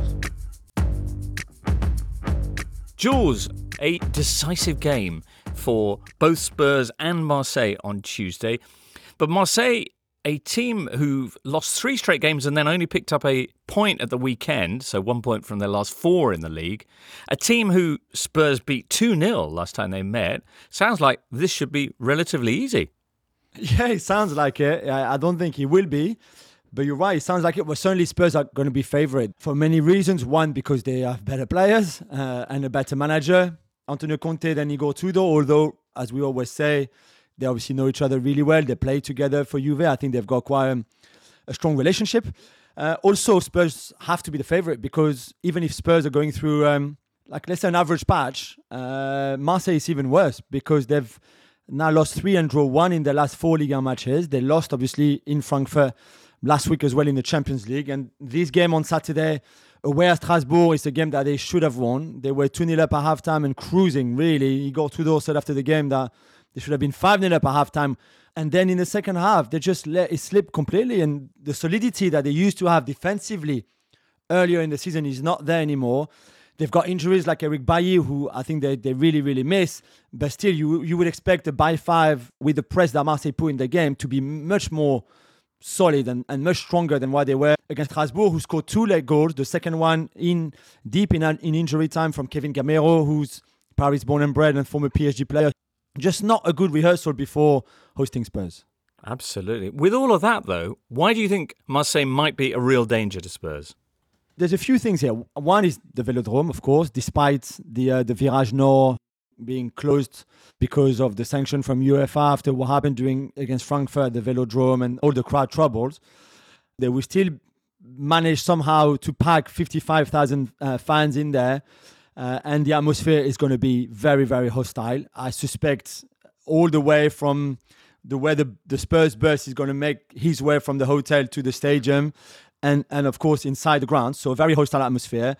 Jules, a decisive game for both Spurs and Marseille on Tuesday. But Marseille, a team who've lost 3 straight games and then only picked up a point at the weekend, so 1 point from their last 4 in the league. A team who Spurs beat 2-0 last time they met. Sounds like this should be relatively easy. Yeah, it sounds like it. I don't think it will be. But you're right, it sounds like it. Well, certainly Spurs are going to be favourite for many reasons. One, because they have better players and a better manager, Antonio Conte than Igor Tudor, although, as we always say, they obviously know each other really well. They play together for Juve. I think they've got quite a strong relationship. Also, Spurs have to be the favourite because even if Spurs are going through, let's say an average patch, Marseille is even worse because they've now lost 3 and draw 1 in their last 4 Ligue 1 matches. They lost, obviously, in Frankfurt last week as well in the Champions League. And this game on Saturday, away at Strasbourg, is a game that they should have won. They were 2-0 up at halftime and cruising, really. Igor Tudor said after the game that they should have been 5-0 up at halftime. And then in the second half, they just let it slip completely. And the solidity that they used to have defensively earlier in the season is not there anymore. They've got injuries like Eric Bailly, who I think they really, really miss. But still, you would expect a by 5 with the press that Marseille put in the game to be much more solid and much stronger than what they were against Strasbourg, who scored 2 late goals. The second one deep in injury time from Kevin Gamero, who's Paris born and bred and former PSG player. Just not a good rehearsal before hosting Spurs. Absolutely. With all of that, though, why do you think Marseille might be a real danger to Spurs? There's a few things here. One is the Velodrome, of course, despite the Virage Nord being closed because of the sanction from UEFA after what happened against Frankfurt, the Velodrome and all the crowd troubles. They will still manage somehow to pack 55,000 fans in there. And the atmosphere is going to be very, very hostile. I suspect all the way from where the Spurs bus is going to make his way from the hotel to the stadium and of course, inside the ground. So a very hostile atmosphere.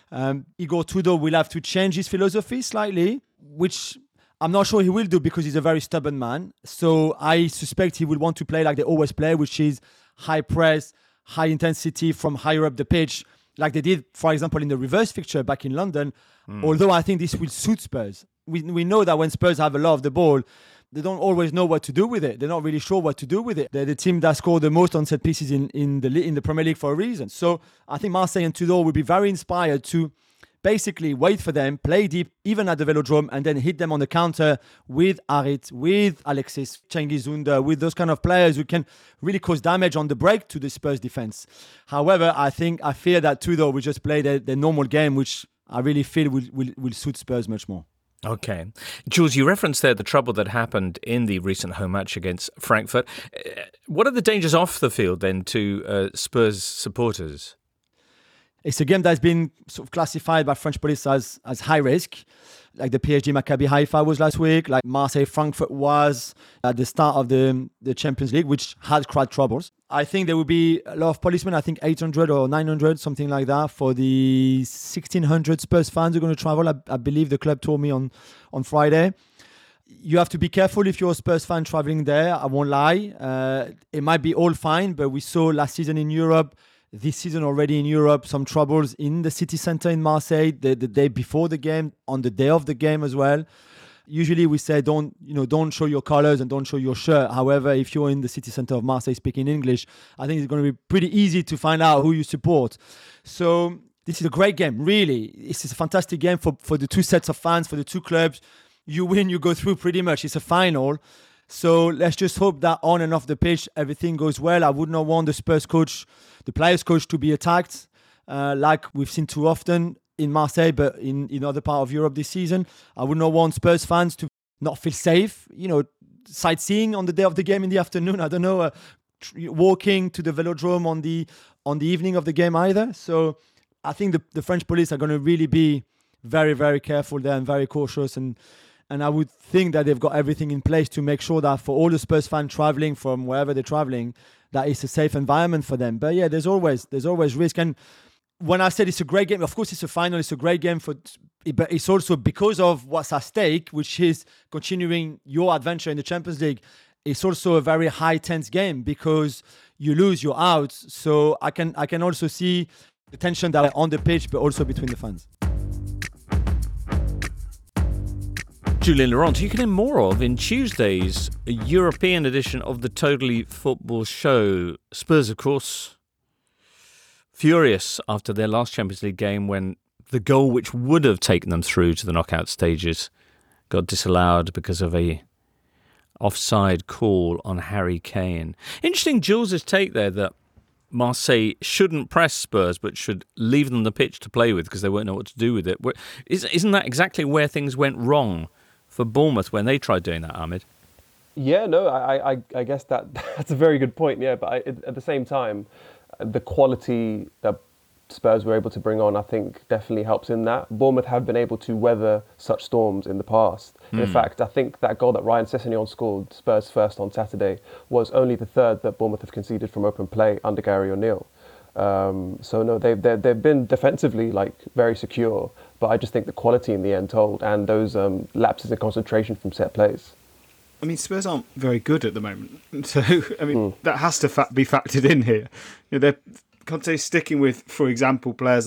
Igor Tudor will have to change his philosophy slightly, which I'm not sure he will do because he's a very stubborn man. So I suspect he will want to play like they always play, which is high press, high intensity from higher up the pitch, like they did, for example, in the reverse fixture back in London. Although I think this will suit Spurs. We know that when Spurs have a lot of the ball, they don't always know what to do with it. They're not really sure what to do with it. They're the team that scored the most on set pieces in the Premier League for a reason. So I think Marseille and Tudor will be very inspired to basically wait for them, play deep, even at the Velodrome, and then hit them on the counter with Harit, with Alexis, Cengiz Under, with those kind of players who can really cause damage on the break to the Spurs defense. However, I fear that Tudor will just play their normal game, which I really feel will suit Spurs much more. Okay. Jules, you referenced there the trouble that happened in the recent home match against Frankfurt. What are the dangers off the field then to Spurs supporters? It's a game that's been sort of classified by French police as high risk, like the PSG Maccabi Haifa was last week, like Marseille Frankfurt was at the start of the Champions League, which had crowd troubles. I think there will be a lot of policemen, I think 800 or 900, something like that, for the 1,600 Spurs fans who are going to travel. I believe the club told me on Friday. You have to be careful if you're a Spurs fan traveling there, I won't lie. It might be all fine, but we saw last season in Europe, this season already in Europe, some troubles in the city centre in Marseille, the day before the game, on the day of the game as well. Usually we say don't show your colours and don't show your shirt. However, if you're in the city centre of Marseille speaking English, I think it's going to be pretty easy to find out who you support. So this is a great game, really. This is a fantastic game for the two sets of fans, for the two clubs. You win, you go through pretty much. It's a final. So let's just hope that on and off the pitch, everything goes well. I would not want the Spurs coach, the players' coach, to be attacked like we've seen too often in Marseille, but in other part of Europe this season. I would not want Spurs fans to not feel safe, sightseeing on the day of the game in the afternoon. I don't know, walking to the Velodrome on the evening of the game either. So I think the French police are going to really be very, very careful there and very cautious. And I would think that they've got everything in place to make sure that for all the Spurs fans traveling from wherever they're traveling, that it's a safe environment for them. But yeah, there's always risk. And when I said it's a great game, of course it's a final, it's a great game but it's also because of what's at stake, which is continuing your adventure in the Champions League. It's also a very high tense game because you lose, you're out. So I can also see the tension that are on the pitch, but also between the fans. Julien Laurent, you can hear more of in Tuesday's European edition of the Totally Football Show. Spurs, of course, furious after their last Champions League game when the goal which would have taken them through to the knockout stages got disallowed because of a offside call on Harry Kane. Interesting Jules' take there that Marseille shouldn't press Spurs but should leave them the pitch to play with because they won't know what to do with it. Isn't that exactly where things went wrong for Bournemouth when they tried doing that, Ahmed? Yeah, no, I guess that's a very good point, yeah. But at the same time, the quality that Spurs were able to bring on, I think, definitely helps in that. Bournemouth have been able to weather such storms in the past. In fact, I think that goal that Ryan Sessegnon scored, Spurs first on Saturday, was only the third that Bournemouth have conceded from open play under Gary O'Neill. So no, they've been defensively very secure, but I just think the quality in the end told, and those lapses in concentration from set plays. I mean, Spurs aren't very good at the moment, so I mean that has to be factored in here. They're Conte's sticking with, for example, players like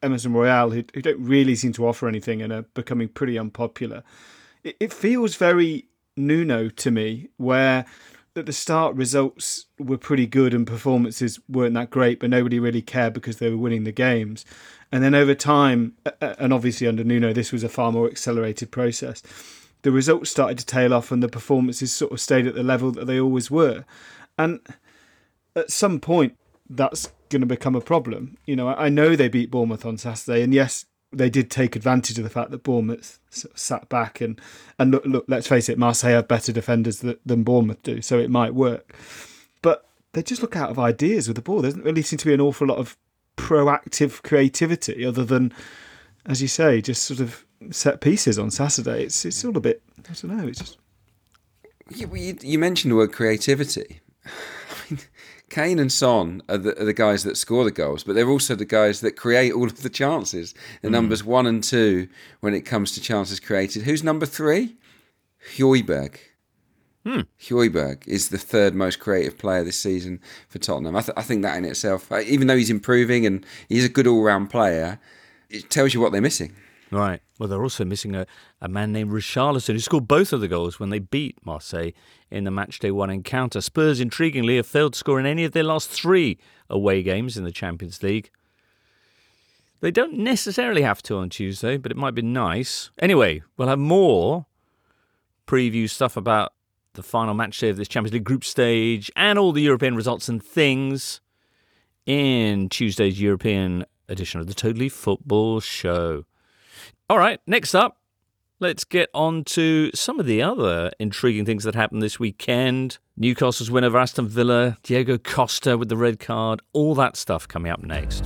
Emerson Royale, who don't really seem to offer anything and are becoming pretty unpopular. It feels very Nuno to me, where at the start results were pretty good and performances weren't that great, but nobody really cared because they were winning the games. And then over time, and obviously under Nuno, this was a far more accelerated process, the results started to tail off and the performances sort of stayed at the level that they always were. And at some point, that's going to become a problem. You know, I know they beat Bournemouth on Saturday, and yes, they did take advantage of the fact that Bournemouth sort of sat back and look, let's face it, Marseille have better defenders than Bournemouth do, so it might work. But they just look out of ideas with the ball. There doesn't really seem to be an awful lot of proactive creativity other than, as you say, just sort of set pieces on Saturday. It's all a bit, I don't know, it's just... You mentioned the word creativity. I mean, Kane and Son are the guys that score the goals, but they're also the guys that create all of the chances. The numbers 1 and 2 when it comes to chances created. Who's number 3? Højbjerg. Højbjerg is the third most creative player this season for Tottenham. I think that in itself, even though he's improving and he's a good all-round player, it tells you what they're missing. Right. Well, they're also missing a man named Richarlison, who scored both of the goals when they beat Marseille in the matchday 1 encounter. Spurs, intriguingly, have failed to score in any of their last 3 away games in the Champions League. They don't necessarily have to on Tuesday, but it might be nice. Anyway, we'll have more preview stuff about the final matchday of this Champions League group stage and all the European results and things in Tuesday's European edition of the Totally Football Show. All right, next up, let's get on to some of the other intriguing things that happened this weekend. Newcastle's win over Aston Villa, Diego Costa with the red card, all that stuff coming up next.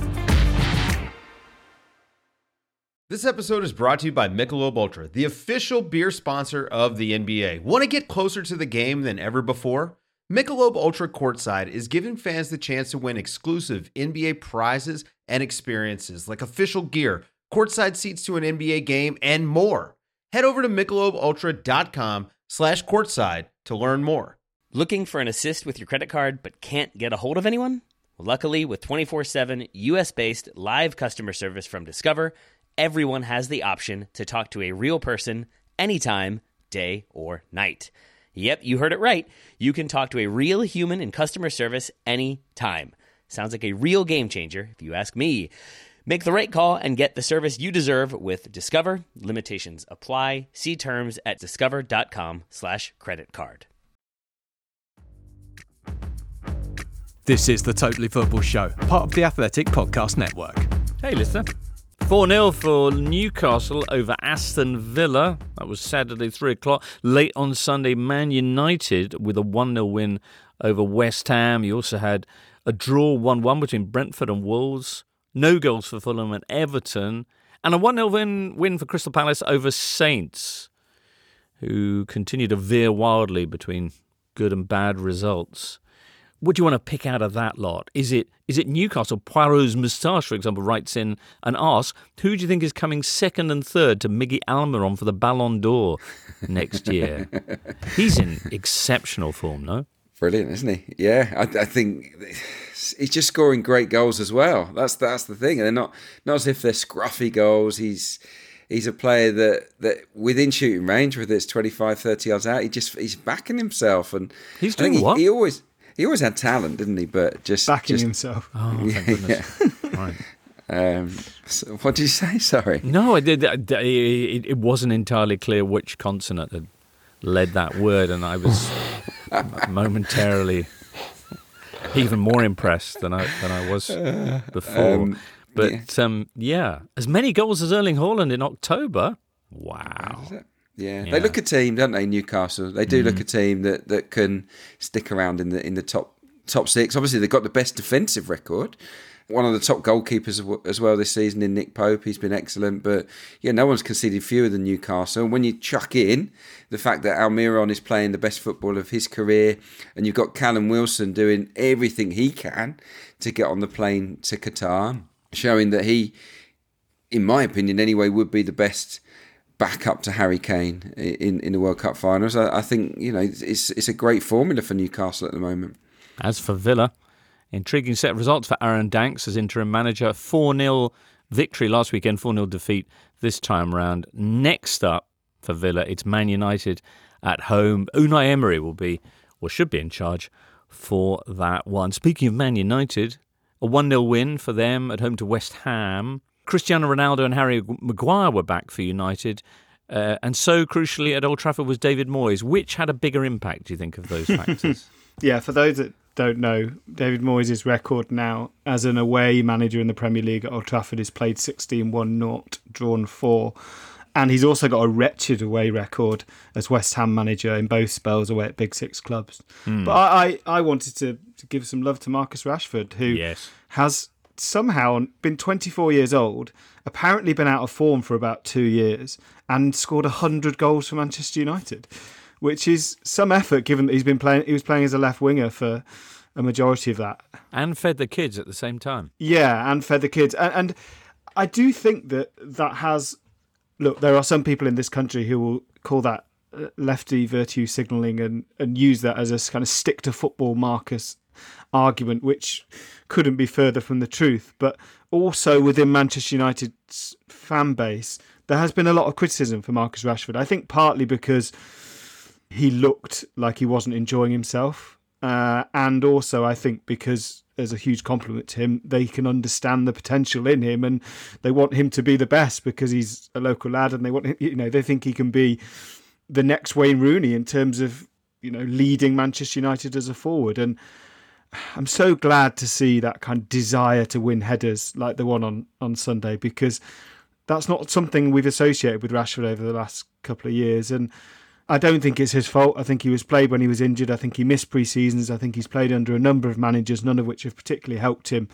This episode is brought to you by Michelob Ultra, the official beer sponsor of the NBA. Want to get closer to the game than ever before? Michelob Ultra Courtside is giving fans the chance to win exclusive NBA prizes and experiences like official gear, courtside seats to an NBA game, and more. Head over to MichelobUltra.com/courtside to learn more. Looking for an assist with your credit card but can't get a hold of anyone? Luckily, with 24/7 US-based live customer service from Discover, everyone has the option to talk to a real person anytime, day or night. Yep, you heard it right. You can talk to a real human in customer service anytime. Sounds like a real game changer, if you ask me. Make the right call and get the service you deserve with Discover. Limitations apply. See terms at discover.com/creditcard. This is the Totally Football Show, part of the Athletic Podcast Network. Hey, listener. 4-0 for Newcastle over Aston Villa. That was Saturday, 3 o'clock. Late on Sunday, Man United with a 1-0 win over West Ham. You also had a draw 1-1 between Brentford and Wolves. No goals for Fulham and Everton. And a 1-0 win for Crystal Palace over Saints, who continue to veer wildly between good and bad results. What do you want to pick out of that lot? Is it Newcastle? Poirot's moustache, for example, writes in and asks, who do you think is coming second and third to Miggy Almiron for the Ballon d'Or next year? He's in exceptional form, no? Brilliant, isn't he? Yeah, I think he's just scoring great goals as well. That's the thing. And they're not as if they're scruffy goals. He's a player that within shooting range, whether it's 25, 30 yards out, he's backing himself. And he's doing what? He always had talent, didn't he? But just backing himself. Oh, thank goodness. Yeah. Right. So what did you say? Sorry. No, I did. It wasn't entirely clear which consonant had led that word, and I was momentarily even more impressed than I was before. Yeah, as many goals as Erling Haaland in October. Wow. Yeah, they look a team, don't they? Newcastle. They do look a team that can stick around in the top 6. Obviously, they've got the best defensive record. One of the top goalkeepers as well this season in Nick Pope. He's been excellent, but yeah, no one's conceded fewer than Newcastle. And when you chuck in the fact that Almiron is playing the best football of his career, and you've got Callum Wilson doing everything he can to get on the plane to Qatar, showing that he, in my opinion anyway, would be the best backup to Harry Kane in the World Cup finals. I think it's a great formula for Newcastle at the moment. As for Villa, intriguing set of results for Aaron Danks as interim manager. 4-0 victory last weekend, 4-0 defeat this time round. Next up for Villa, it's Man United at home. Unai Emery should be in charge for that one. Speaking of Man United, a 1-0 win for them at home to West Ham. Cristiano Ronaldo and Harry Maguire were back for United. And so, crucially, at Old Trafford was David Moyes. Which had a bigger impact, do you think, of those factors? Yeah, for those that don't know, David Moyes' record now as an away manager in the Premier League at Old Trafford is played 16, won 0, drawn 4. And he's also got a wretched away record as West Ham manager in both spells away at Big Six clubs. But I wanted to give some love to Marcus Rashford, who has somehow been 24 years old, apparently been out of form for about 2 years, and scored 100 goals for Manchester United, which is some effort given that he was playing as a left winger for a majority of that. And fed the kids at the same time. Yeah, and fed the kids. And I do think that has... Look, there are some people in this country who will call that lefty virtue signalling and use that as a kind of stick to football Marcus argument, which couldn't be further from the truth. But also within Manchester United's fan base, there has been a lot of criticism for Marcus Rashford. I think partly because he looked like he wasn't enjoying himself. And also, I think because as a huge compliment to him, they can understand the potential in him and they want him to be the best because he's a local lad and they think he can be the next Wayne Rooney in terms of, leading Manchester United as a forward. And I'm so glad to see that kind of desire to win headers like the one on Sunday, because that's not something we've associated with Rashford over the last couple of years. And I don't think it's his fault. I think he was played when he was injured. I think he missed pre-seasons. I think he's played under a number of managers, none of which have particularly helped him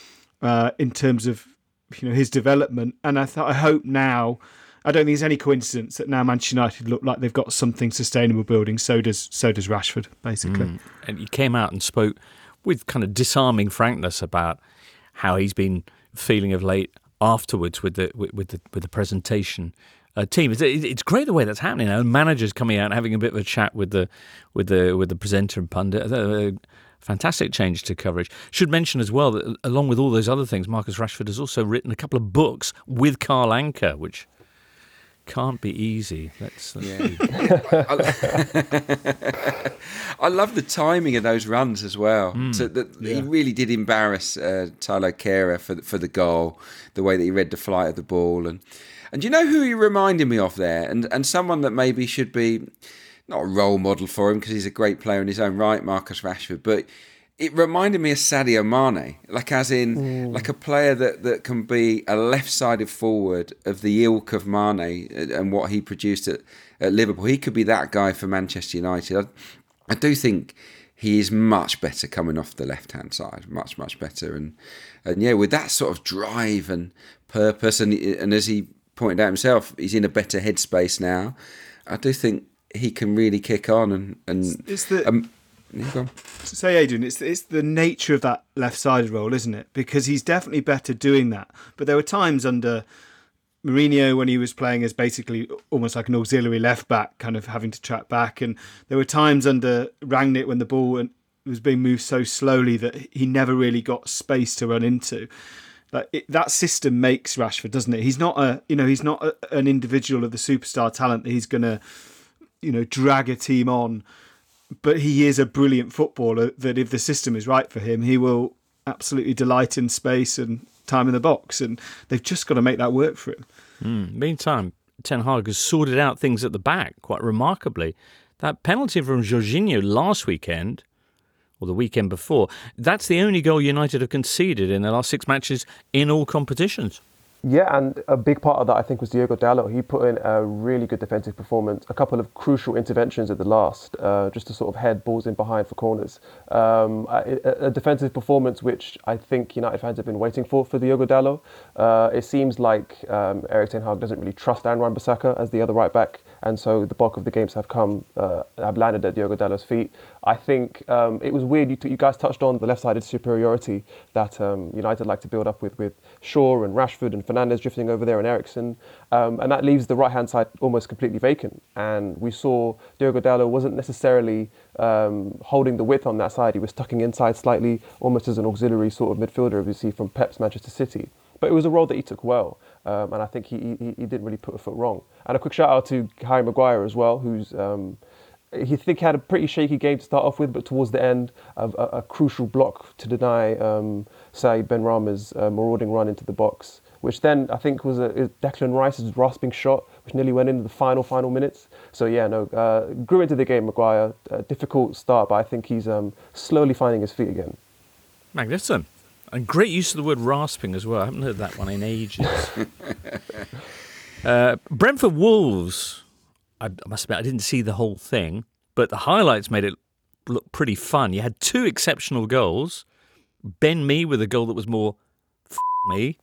in terms of his development. And I hope now, I don't think it's any coincidence that now Manchester United look like they've got something sustainable building. So does Rashford, basically. And he came out and spoke with kind of disarming frankness about how he's been feeling of late afterwards with the presentation. Team. It's great the way that's happening now. Managers coming out and having a bit of a chat with the presenter and pundit. Fantastic change to coverage. Should mention as well that along with all those other things, Marcus Rashford has also written a couple of books with Carl Anka, which can't be easy. Let's see. I love the timing of those runs as well. He really did embarrass Tyler Kehrer for the goal, the way that he read the flight of the ball. And do you know who he reminded me of there? And someone that maybe should be not a role model for him because he's a great player in his own right, Marcus Rashford, but it reminded me of Sadio Mane, like a player that can be a left-sided forward of the ilk of Mane and what he produced at Liverpool. He could be that guy for Manchester United. I do think he is much better coming off the left-hand side, much, much better. And yeah, with that sort of drive and purpose, and as he pointed out himself, he's in a better headspace now. I do think he can really kick on Say, Adrian, it's the nature of that left-sided role, isn't it? Because he's definitely better doing that. But there were times under Mourinho when he was playing as basically almost like an auxiliary left-back, kind of having to track back. And there were times under Rangnick when the ball was being moved so slowly that he never really got space to run into. That system makes Rashford, doesn't it? He's not an individual of the superstar talent that he's going to, drag a team on. But he is a brilliant footballer that if the system is right for him, he will absolutely delight in space and time in the box. And they've just got to make that work for him. Meantime, Ten Hag has sorted out things at the back quite remarkably. That penalty from Jorginho last weekend, or the weekend before, that's the only goal United have conceded in their last 6 matches in all competitions. Yeah, and a big part of that, I think, was Diogo Dalot. He put in a really good defensive performance, a couple of crucial interventions at the last, just to sort of head balls in behind for corners. A defensive performance which I think United fans have been waiting for Diogo Dalot. It seems like Erik ten Hag doesn't really trust Aaron Wan-Bissaka as the other right back, and so the bulk of the games have landed at Diogo Dalot's feet. I think it was weird, you guys touched on the left-sided superiority that United like to build up with Shaw and Rashford and Fernandes drifting over there and Eriksen, and that leaves the right-hand side almost completely vacant. And we saw Diogo Dalot wasn't necessarily holding the width on that side. He was tucking inside slightly, almost as an auxiliary sort of midfielder, as we see from Pep's Manchester City. but it was a role that he took well, and I think he didn't really put a foot wrong. And a quick shout out to Harry Maguire as well, who's he had a pretty shaky game to start off with, but towards the end, a crucial block to deny Saïd Benrahma's marauding run into the box, which then I think was Declan Rice's rasping shot, which nearly went into the final minutes. So yeah, grew into the game, Maguire. Difficult start, but I think he's slowly finding his feet again. Magnificent. And great use of the word rasping as well. I haven't heard that one in ages. Brentford Wolves. I must admit, I didn't see the whole thing, but the highlights made it look pretty fun. You had two exceptional goals. Ben Mee with a goal that was more me.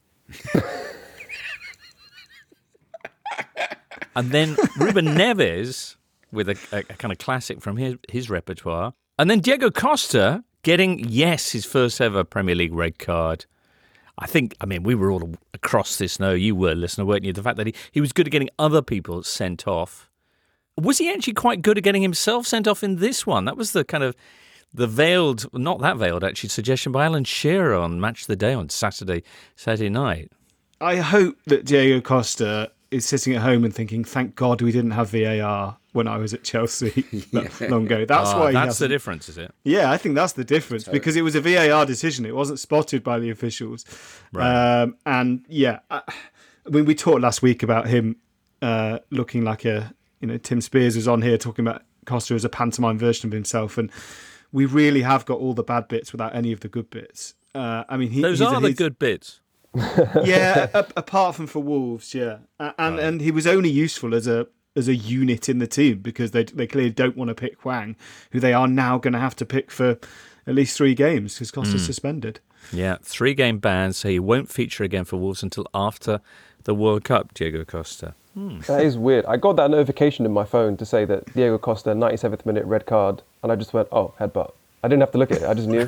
And then Ruben Neves with a kind of classic from his repertoire. And then Diego Costa getting, yes, his first ever Premier League red card. I mean, we were all across this. No, you were, listener, weren't you? The fact that he was good at getting other people sent off. Was he actually quite good at getting himself sent off in this one? That was the kind of the veiled, not that veiled actually, suggestion by Alan Shearer on Match of the Day on Saturday night. I hope that Diego Costa is sitting at home and thinking, thank God we didn't have VAR when I was at Chelsea long ago. That's why that's the difference, is it? Yeah, I think that's the difference, because it was a VAR decision. It wasn't spotted by the officials. Right. And yeah, I mean, we talked last week about him looking like Tim Spears was on here talking about Costa as a pantomime version of himself, and we really have got all the bad bits without any of the good bits. I mean, those are the good bits. Yeah, apart from for Wolves, yeah, and he was only useful as a unit in the team, because they clearly don't want to pick Hwang, who they are now going to have to pick for at least 3 games because Costa's suspended. Yeah, 3-game ban, so he won't feature again for Wolves until after the World Cup, Diego Costa. That is weird. I got that notification in my phone to say that Diego Costa, 97th minute red card, and I just went, oh, headbutt. I didn't have to look at it, I just knew.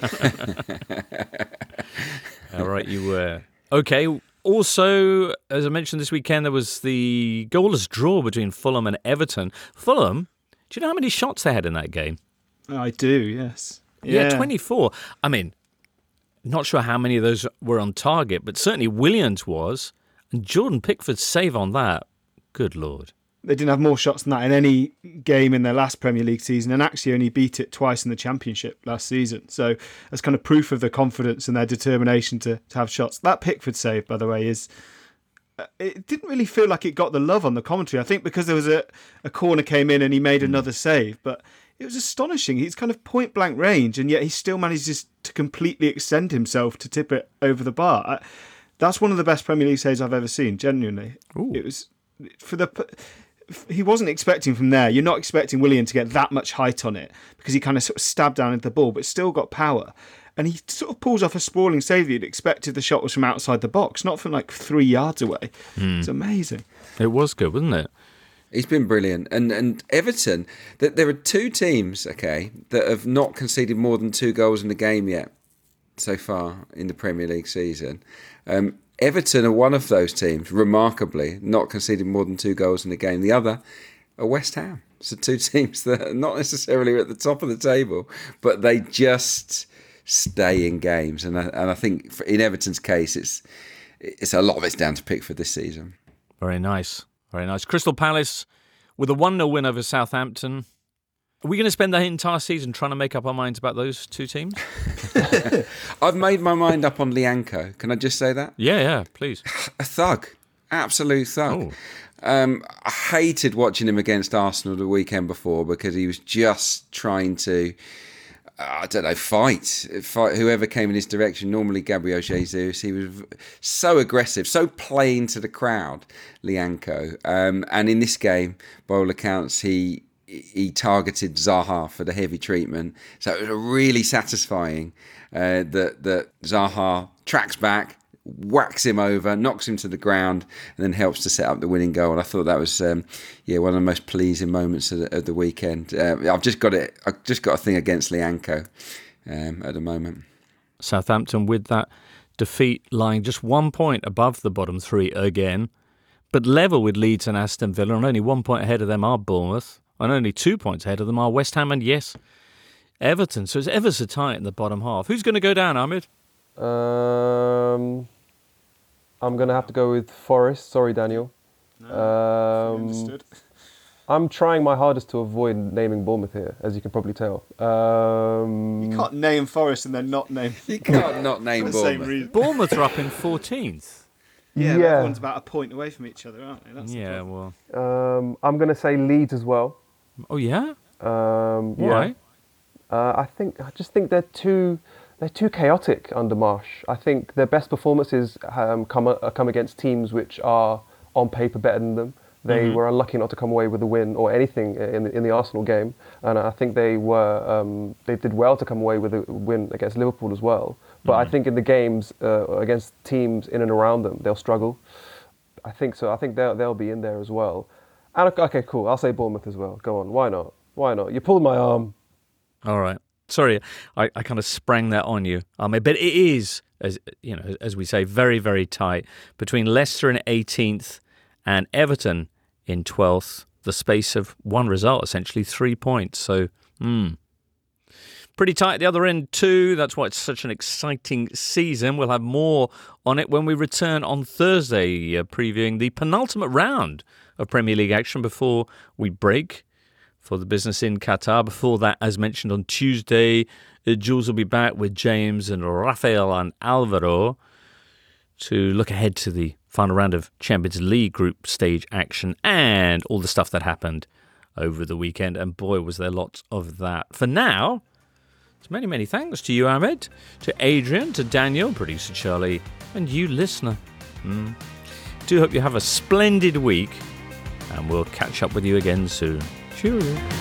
All right, you were. Okay, also, as I mentioned this weekend, there was the goalless draw between Fulham and Everton. Fulham, do you know how many shots they had in that game? I do, yes. Yeah, 24. I mean, not sure how many of those were on target, but certainly Williams was. And Jordan Pickford's save on that, good Lord. They didn't have more shots than that in any game in their last Premier League season, and actually only beat it twice in the Championship last season. So that's kind of proof of the confidence and their determination to have shots. That Pickford save, by the way, it didn't really feel like it got the love on the commentary. I think because there was a corner came in and he made another save, but it was astonishing. He's kind of point blank range, and yet he still manages to completely extend himself to tip it over the bar. That's one of the best Premier League saves I've ever seen, genuinely. Ooh. It was he wasn't expecting from there. You're not expecting Willian to get that much height on it, because he kind of sort of stabbed down into the ball, but still got power. And he sort of pulls off a sprawling save that you'd expect if the shot was from outside the box, not from like 3 yards away. It's amazing. It was good, wasn't it? He's been brilliant. And Everton, there are 2 teams, okay, that have not conceded more than 2 goals in the game yet so far in the Premier League season. Everton are one of those teams, remarkably, not conceding more than 2 goals in the game. The other are West Ham. So 2 teams that are not necessarily at the top of the table, but they just stay in games. And I think in Everton's case, it's a lot of it's down to Pickford this season. Very nice. Very nice. Crystal Palace with a 1-0 win over Southampton. Are we going to spend the entire season trying to make up our minds about those 2 teams? I've made my mind up on Lianco. Can I just say that? Yeah, please. A thug. Absolute thug. I hated watching him against Arsenal the weekend before, because he was just trying to, fight whoever came in his direction, normally Gabriel Jesus. He was so aggressive, so playing to the crowd, Lianco. And in this game, by all accounts, he targeted Zaha for the heavy treatment. So it was really satisfying that Zaha tracks back, whacks him over, knocks him to the ground, and then helps to set up the winning goal. And I thought that was one of the most pleasing moments of the weekend. I've just got a thing against Lianco at the moment. Southampton with that defeat lying just 1 point above the bottom 3 again, but level with Leeds and Aston Villa, and only 1 point ahead of them are Bournemouth, and only 2 points ahead of them are West Ham and, yes, Everton. So it's ever so tight in the bottom half. Who's going to go down, Ahmed? I'm going to have to go with Forest. Sorry, Daniel. Understood. I'm trying my hardest to avoid naming Bournemouth here, as you can probably tell. You can't name Forest and then not name. You can't not name Bournemouth. Bournemouth are up in 14th. Yeah, everyone's about a point away from each other, aren't they? That's well. I'm going to say Leeds as well. Oh yeah. Why? I just think they're too chaotic under Marsh. I think their best performances come against teams which are on paper better than them. They were unlucky not to come away with a win or anything in the Arsenal game, and I think they did well to come away with a win against Liverpool as well. But I think in the games against teams in and around them, they'll struggle. I think so. I think they'll be in there as well. And okay, cool. I'll say Bournemouth as well. Go on. Why not? Why not? You pulled my arm. All right. Sorry, I kind of sprang that on you. But it is, as we say, very, very tight between Leicester in 18th and Everton in 12th. The space of one result, essentially 3 points. So, pretty tight at the other end too. That's why it's such an exciting season. We'll have more on it when we return on Thursday, previewing the penultimate round of Premier League action before we break for the business in Qatar. Before that, as mentioned on Tuesday, Jules will be back with James and Rafael and Alvaro to look ahead to the final round of Champions League group stage action and all the stuff that happened over the weekend. And boy, was there lots of that. For now, it's many, many thanks to you, Ahmed, to Adrian, to Daniel, producer Charlie, and you, listener. Do hope you have a splendid week, and we'll catch up with you again soon. Cheerio.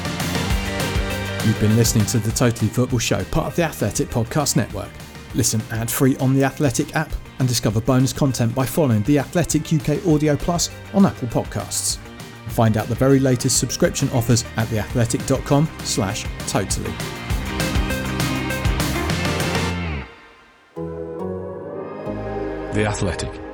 You've been listening to The Totally Football Show, part of the Athletic Podcast Network. Listen ad-free on the Athletic app and discover bonus content by following The Athletic UK Audio Plus on Apple Podcasts. Find out the very latest subscription offers at theathletic.com/totally. The Athletic.